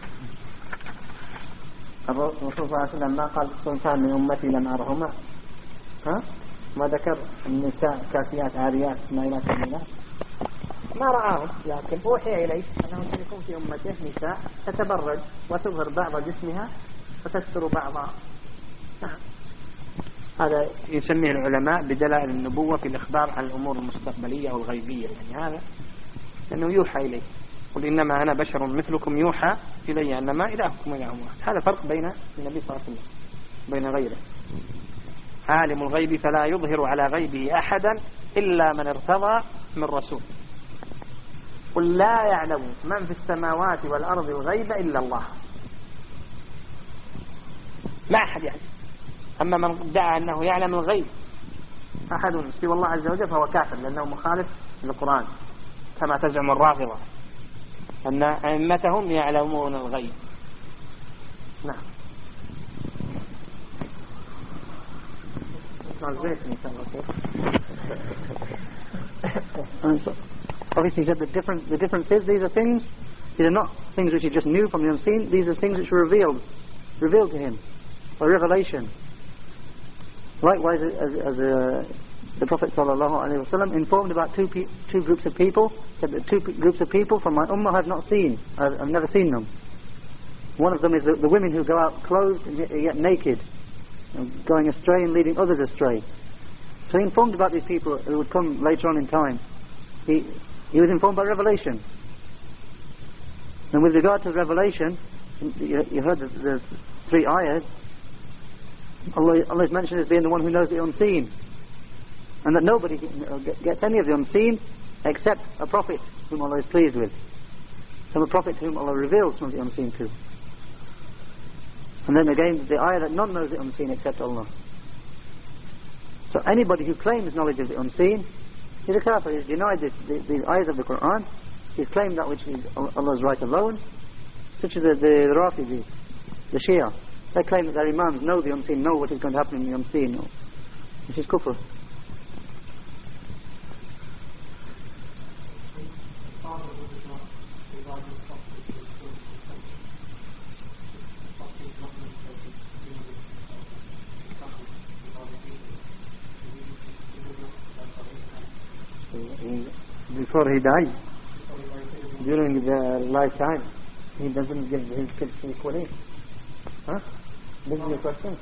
الرسول صلى الله عليه وسلم ما قال صنفان من أمتي لم أرهما ها ما ذكر النساء كاسيات عاريات مائلات مائلات ما رآهم، لكن أوحي إليه أنه سيكون في أمته نساء تتبرج وتظهر بعض جسمها وتستر بعضها. نعم. هذا يسميه العلماء بدلائل النبوة في الإخبار عن الأمور المستقبلية أو الغيبية، يعني هذا لأنه يوحى إليه. قل إنما أنا بشر مثلكم يوحى إلي أنما إلهكم إله واحد. هذا فرق بين النبي صلى الله عليه وسلم بين غيره. عالم الغيب فلا يظهر على غيبه أحدا إلا من ارتضى من رسول. قل لا يعلم من في السماوات والأرض الغيب إلا الله. ما أحد يعني. أما من ادعى أنه يعلم الغيب أحد سوى الله عز وجل فهو كافر لأنه مخالف للقرآن كما تزعم الرافضة أن أئمتهم يعلمون الغيب. نعم. Obviously he said the different the difference is these are things these are not things which he just knew from the unseen, these are things which were revealed revealed to him. by revelation. Likewise, as, as uh, the Prophet ﷺ informed about two pe- two groups of people, that the two p- groups of people from my ummah I have not seen. I've, I've never seen them. One of them is the, the women who go out clothed and yet, yet naked, you know, going astray and leading others astray. So he informed about these people who would come later on in time. He he was informed by revelation. And with regard to revelation, you, you heard the, the three ayahs. Allah, Allah is mentioned as being the one who knows the unseen, and that nobody gets any of the unseen except a prophet whom Allah is pleased with, and a prophet whom Allah reveals some of the unseen to. And then again the ayah that none knows the unseen except Allah. So anybody who claims knowledge of the unseen is a kafir. He's denied this, the, these ayahs of the Quran. He's claimed that which is Allah's right alone, such as the, the Rafidi, the Shia. They claim that their imams know the unseen, know what is going to happen in the unseen, which is kufr. Before he died, during the lifetime, he doesn't give his kids equally. Huh? This is your question?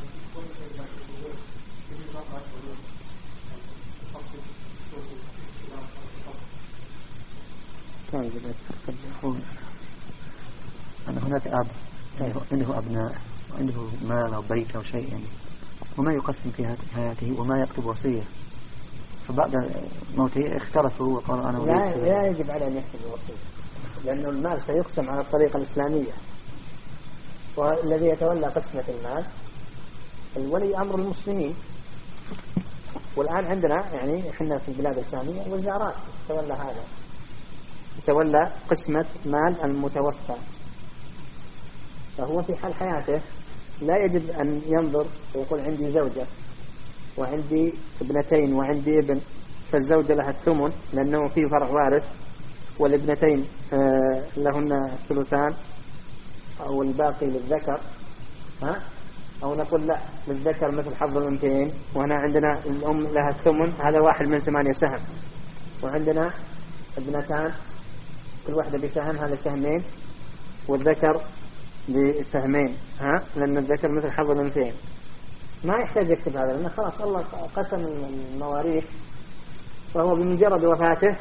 أن هناك أب عنده أبناء وعنده مال أو بيت أو شيء يعني وما يقسم في حياته وما يكتب وصية فبعد موته اختلفوا وقالوا أنا لا, لا يجب على أن يكتب وصية لأنه المال سيقسم على الطريقة الإسلامية والذي يتولى قسمة المال الولي أمر المسلمين. والآن عندنا يعني إحنا في البلاد الإسلامية وزارات تتولى هذا يتولى قسمة مال المتوفى. فهو في حال حياته لا يجب أن ينظر ويقول عندي زوجة وعندي ابنتين وعندي ابن فالزوجة لها الثمن لأنه فيه فرع وارث والابنتين لهن الثلثان أو الباقي للذكر ها أو نقول لا للذكر مثل حظ الأنثيين وهنا عندنا الأم لها الثمن هذا واحد من ثمانية سهم وعندنا ابنتان كل واحدة بسهم هذا سهمين والذكر بسهمين ها لأن الذكر مثل حظ الأنثيين. ما يحتاج يكتب هذا لأنه خلاص الله قسم المواريث وهو بمجرد وفاته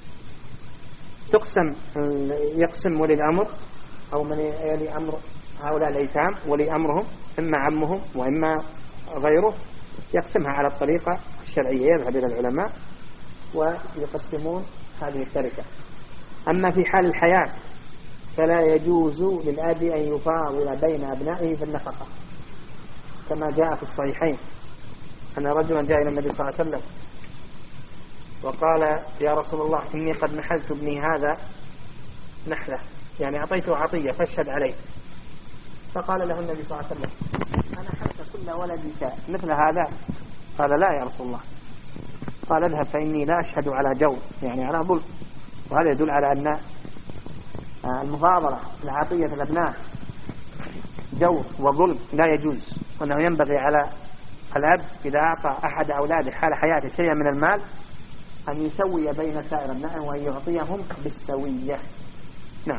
تقسم يقسم ولي الأمر أو من يلي أمر هؤلاء الأيتام ولي أمرهم إما عمهم وإما غيره يقسمها على الطريقة الشرعية يذهب إلى العلماء ويقسمون هذه التركة. أما في حال الحياة فلا يجوز للأب أن يفاضل بين أبنائه في النفقة كما جاء في الصحيحين أن رجلا جاء إلى النبي صلى الله عليه وسلم وقال يا رسول الله إني قد نحلت ابني هذا نحلة يعني أعطيته عطية فاشهد عليه. فقال له النبي صلى الله عليه وسلم أنا حلت كل ولدك مثل هذا؟ قال لا يا رسول الله. قال اذهب فإني لا أشهد على جو يعني على ظلم. وهذا يدل على أن المفاضلة العطية الأبناء جو وظلم لا يجوز وأنه ينبغي على الأب إذا أعطى أحد أولاده حال حياته شيئا من المال أن يسوي بين سائر أبنائه وأن يعطيهم بالسوية. نعم.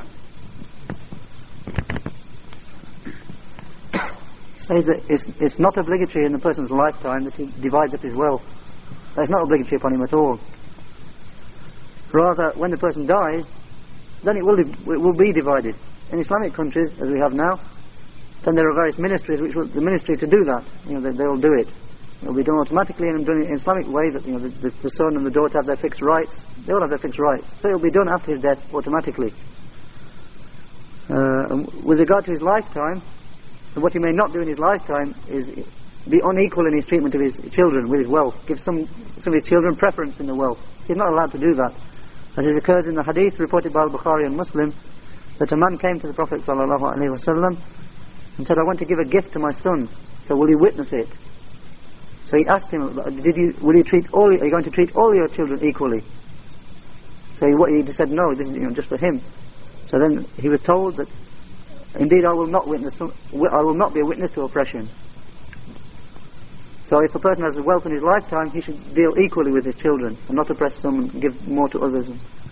Says that it's, it's not obligatory in a person's lifetime that he divides up his wealth. That's not obligatory upon him at all. Rather, when the person dies, then it will, it will be divided. In Islamic countries, as we have now, then there are various ministries which will, the ministry to do that, you know, they, they will do it. It will be done automatically and done in an Islamic way that, you know, the, the, the son and the daughter have their fixed rights. They all have their fixed rights. So it will be done after his death automatically. Uh, with regard to his lifetime, what he may not do in his lifetime is be unequal in his treatment of his children with his wealth. Give some, some of his children preference in the wealth. He's not allowed to do that. As it occurs in the hadith reported by Al-Bukhari and Muslim, that a man came to the Prophet sallallahu alaihi wasallam and said, I want to give a gift to my son, so will you witness it? So he asked him, Did you, will you treat all, are you going to treat all your children equally? So he, he said, no, this is, you know, just for him. So then he was told that indeed I will not witness, I will not be a witness to oppression. So if a person has wealth in his lifetime, he should deal equally with his children and not oppress some and give more to others.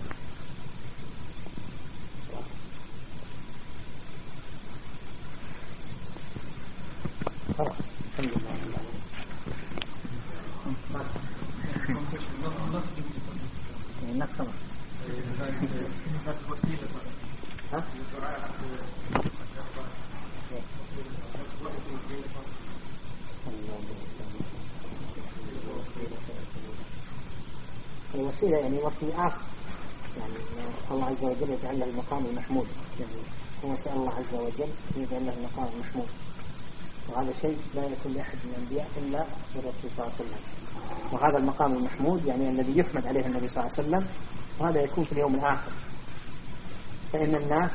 الوسيلة يعني وفي آخر يعني الله عز وجل يجعل له المقام المحمود، يعني هو سأل الله عز وجل يجعل له المقام المحمود، وهذا شيء لا يكون لأحد من الأنبياء إلا بالرسول صلى الله عليه وسلم. وهذا المقام المحمود يعني الذي يحمد عليه النبي صلى الله عليه وسلم، وهذا يكون في اليوم الآخر. فإن الناس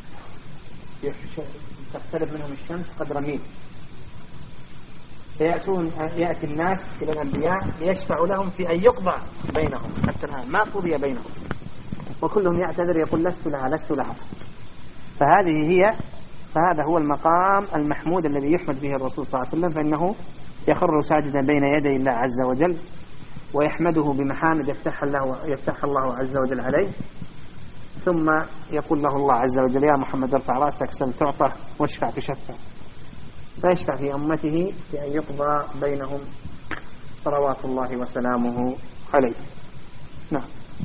تقترب منهم الشمس قدر ميل، فيأتون يأتي الناس إلى الأنبياء ليشفعوا لهم في أن يقضى بينهم. حتى الآن ما قضي بينهم وكلهم يعتذر يقول لست لها لست لها. فهذه هي فهذا هو المقام المحمود الذي يحمد به الرسول صلى الله عليه وسلم، فإنه يخر ساجدا بين يدي الله عز وجل ويحمده بمحامد يفتح الله, يفتح الله عز وجل عليه، ثم يقول له الله عز وجل يا محمد ارفع رأسك سل تعطى واشفع تشفع، فيشفع في أمته بأن يقضى بينهم صلوات الله وسلامه عليه. نعم.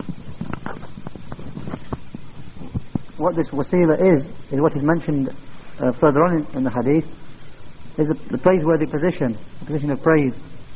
What this wasila is, is what is mentioned uh, further on in, in the hadith, is the, the praiseworthy position, the position of praise.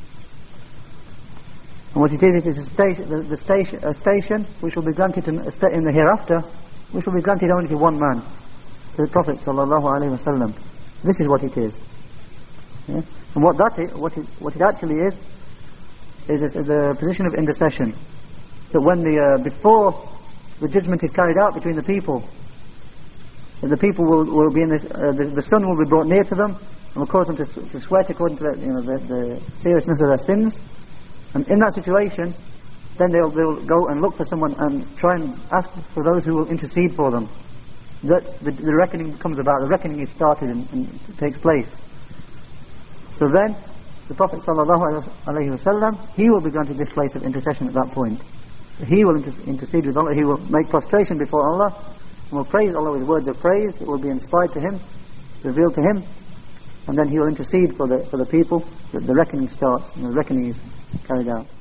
And what it is, it is a station, the, the station, a station which will be granted to, in the hereafter, which will be granted only to one man, to the Prophet sallallahu alaihi wasallam. This is what it is. Yeah? And what that is, what it, what it actually is, is the position of intercession. That when the uh, before the judgment is carried out between the people, the people will, will be in this, uh, the, the sun will be brought near to them and will cause them to, to sweat according to the, you know, the, the seriousness of their sins. And in that situation, then they'll, they'll go and look for someone and try and ask for those who will intercede for them. That the, the reckoning comes about, the reckoning is started and, and takes place. So then, the Prophet sallallahu alaihi wasallam, he will be granted this place of intercession at that point. He will inter- intercede with Allah, he will make prostration before Allah, and will praise Allah with words of praise that will be inspired to him, revealed to him, and then he will intercede for the, for the people, that the reckoning starts and the reckoning is carried out.